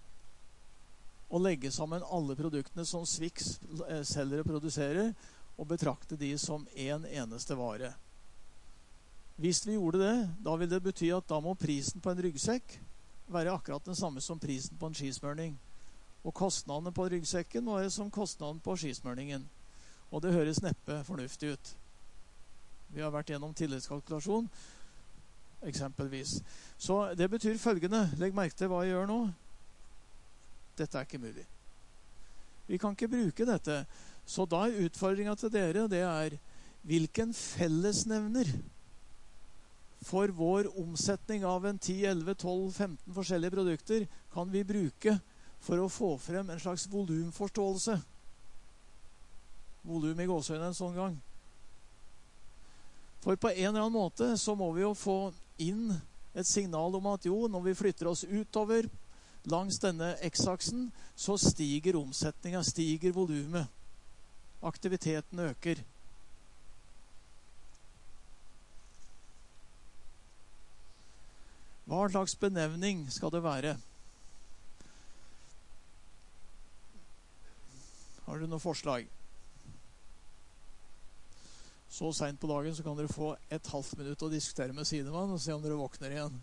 å legge sammen alle produktene som Swix selger og produserer, og betrakte de som en eneste vare. Hvis vi gjorde det, da vil det bety at da må prisen på en ryggsekk være akkurat den samme som prisen på en skismørning. Og kostnadene på ryggsekken må være som kostnaden på skismørningen. Og det høres neppe fornuftig ut. Vi har vært gjennom tilleggskalkulasjon, eksempelvis. Så det betyr følgende. Legg merke til hva jeg gjør nå. Dette er ikke mulig. Vi kan ikke bruke dette. Så da er utfordringen til dere, det er hvilken fellesnevner for vår omsetning av en ti, elleve, tolv, femten forskjellige produkter kan vi bruke for å få frem en slags volumforståelse. Volum i gåsøyne en sånn gang. For på en eller annen måte så må vi jo få inn et signal om at jo, når vi flytter oss utover langs denne x-aksen, så stiger omsetningen, stiger volumet. Aktiviteten øker. Hva slags benevning skal det være? Har dere noen forslag? Så sent på dagen så kan dere få et halvt minutt å diskutere med sidemann og se om dere våkner igjen.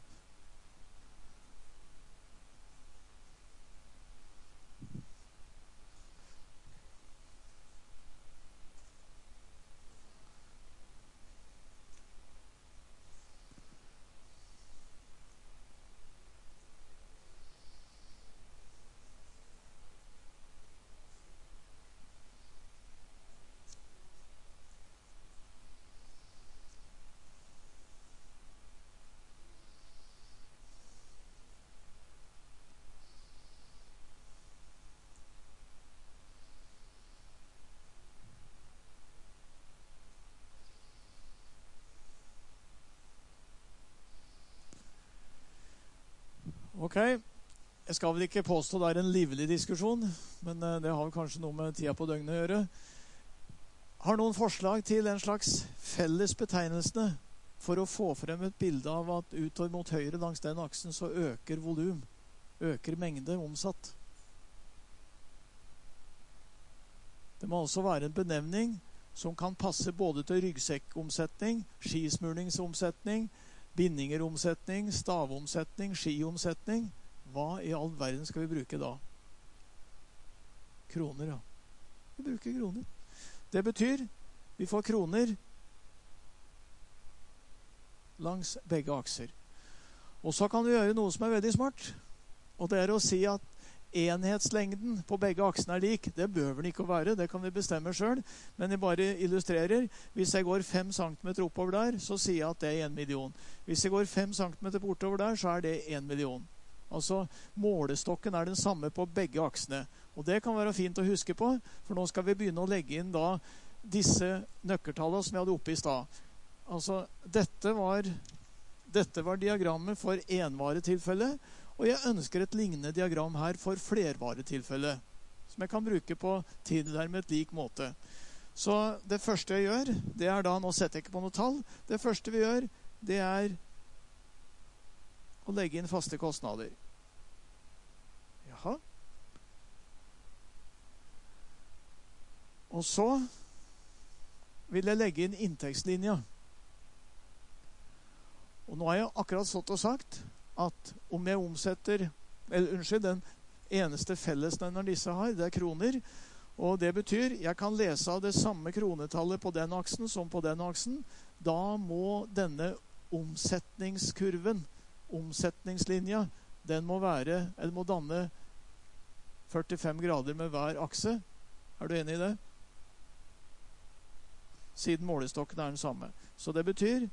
Ok, jeg skal vel ikke påstå det er en livlig diskusjon, men det har kanskje noe med tida på døgnet å gjøre. Har noen forslag til en slags felles betegnelse for å få frem et bilde av at utover mot høyre langs den aksen så øker volum, øker mengde omsatt? Det må altså være en benevning som kan passe både til ryggsekkomsetning, skismurningsomsetning, bindingeromsetning, stavomsetning, skiomsetning. Hva i all verden skal vi bruke da? Kroner, ja. Vi bruker kroner. Det betyr vi får kroner langs begge akser. Og så kan vi gjøre noe som er veldig smart. Og det er å si at enhetslengden på begge aksene er lik. Det bør den ikke å være, det kan vi bestemme selv. Men jeg bare illustrerer. Hvis jeg går fem centimeter oppover der, så sier jeg at det er en million. Hvis jeg går fem centimeter bortover der, så er det en million. Altså, målestokken er den samme på begge aksene. Og det kan være fint å huske på, for nå skal vi begynne å legge inn da disse nøkkeltallene som jeg hadde oppe i stad. Altså, dette var, dette var diagrammet for envaretilfellet, og jeg ønsker et lignende diagram her for flervaretilfellet, som jeg kan bruke på tilnærmet lik måte. Så det første jeg gjør, det er da, nå setter jeg ikke på noe tall, det første vi gjør, det er å legge inn faste kostnader. Jaha. Og så vil jeg legge inn inntektslinja. Og nå har jeg akkurat stått og sagt at om jeg omsetter, eller unnskyld, den eneste fellesnevneren disse har, det er kroner, og det betyr, jeg kan lese av det samme kronetallet på den aksen som på den aksen, da må denne omsetningskurven, omsetningslinja, den må være, eller må danne førtifem grader med hver akse. Er du enig i det? Siden målestokken er den samme. Så det betyr,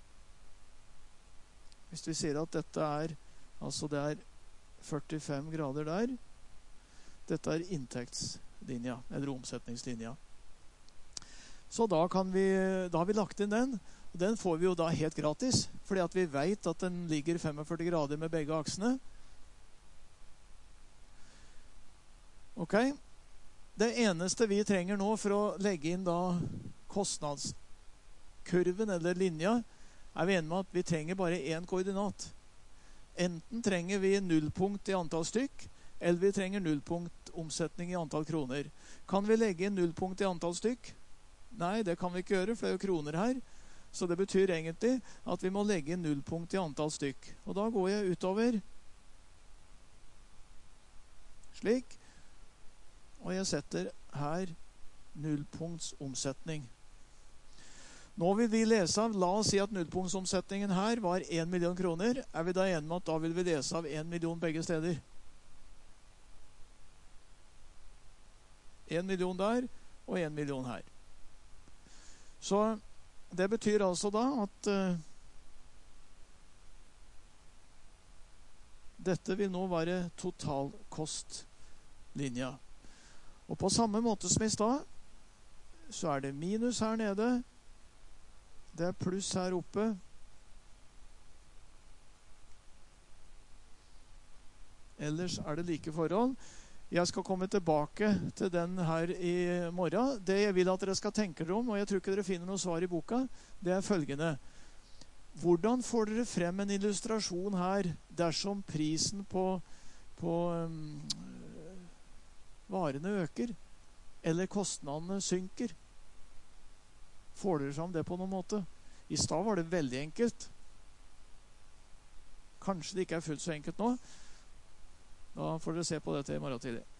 hvis vi sier at dette er, altså det er førtifem grader der, dette er inntektslinja, eller omsetningslinja. Så da, kan vi, da har vi lagt inn den, og den får vi jo da helt gratis, fordi at vi vet at den ligger førtifem grader med begge aksene. Ok, det eneste vi trenger nå for å legge inn da kostnadskurven eller linja, er vi enige med at vi trenger bare én koordinat. Enten trenger vi nullpunkt i antall stykk, eller vi trenger nullpunkt omsetning i antall kroner. Kan vi legge inn nullpunkt i antall stykk? Nei, det kan vi ikke gjøre, for det er jo kroner her. Så det betyr egentlig at vi må legge inn nullpunkt i antall stykk. Og da går jeg utover. Slik. Og jeg setter her nullpunkts omsetning. Nå vil vi lese av, la oss si at nullpunktsomsetningen her var en million kroner. Er vi da enige med at da vil vi lese av en million begge steder? En million der, og en million her. Så det betyr altså da at uh, dette vil nå være totalkostlinja. Og på samme måte som i stad, så er det minus her nede, det er pluss her oppe. Ellers er det like forhold. Jeg skal komme tilbake til den her i morgen. Det jeg vil at dere skal tenke dere om, og jeg tror ikke dere finner noe svar i boka, det er følgende. Hvordan får dere frem en illustrasjon her dersom prisen på, på um, varene øker? eller kostnadene synker? Får dere fram det på noen måte? I stad var det veldig enkelt. Kanskje det ikke er fullt så enkelt nå. Da får dere se på dette i morgen tidlig.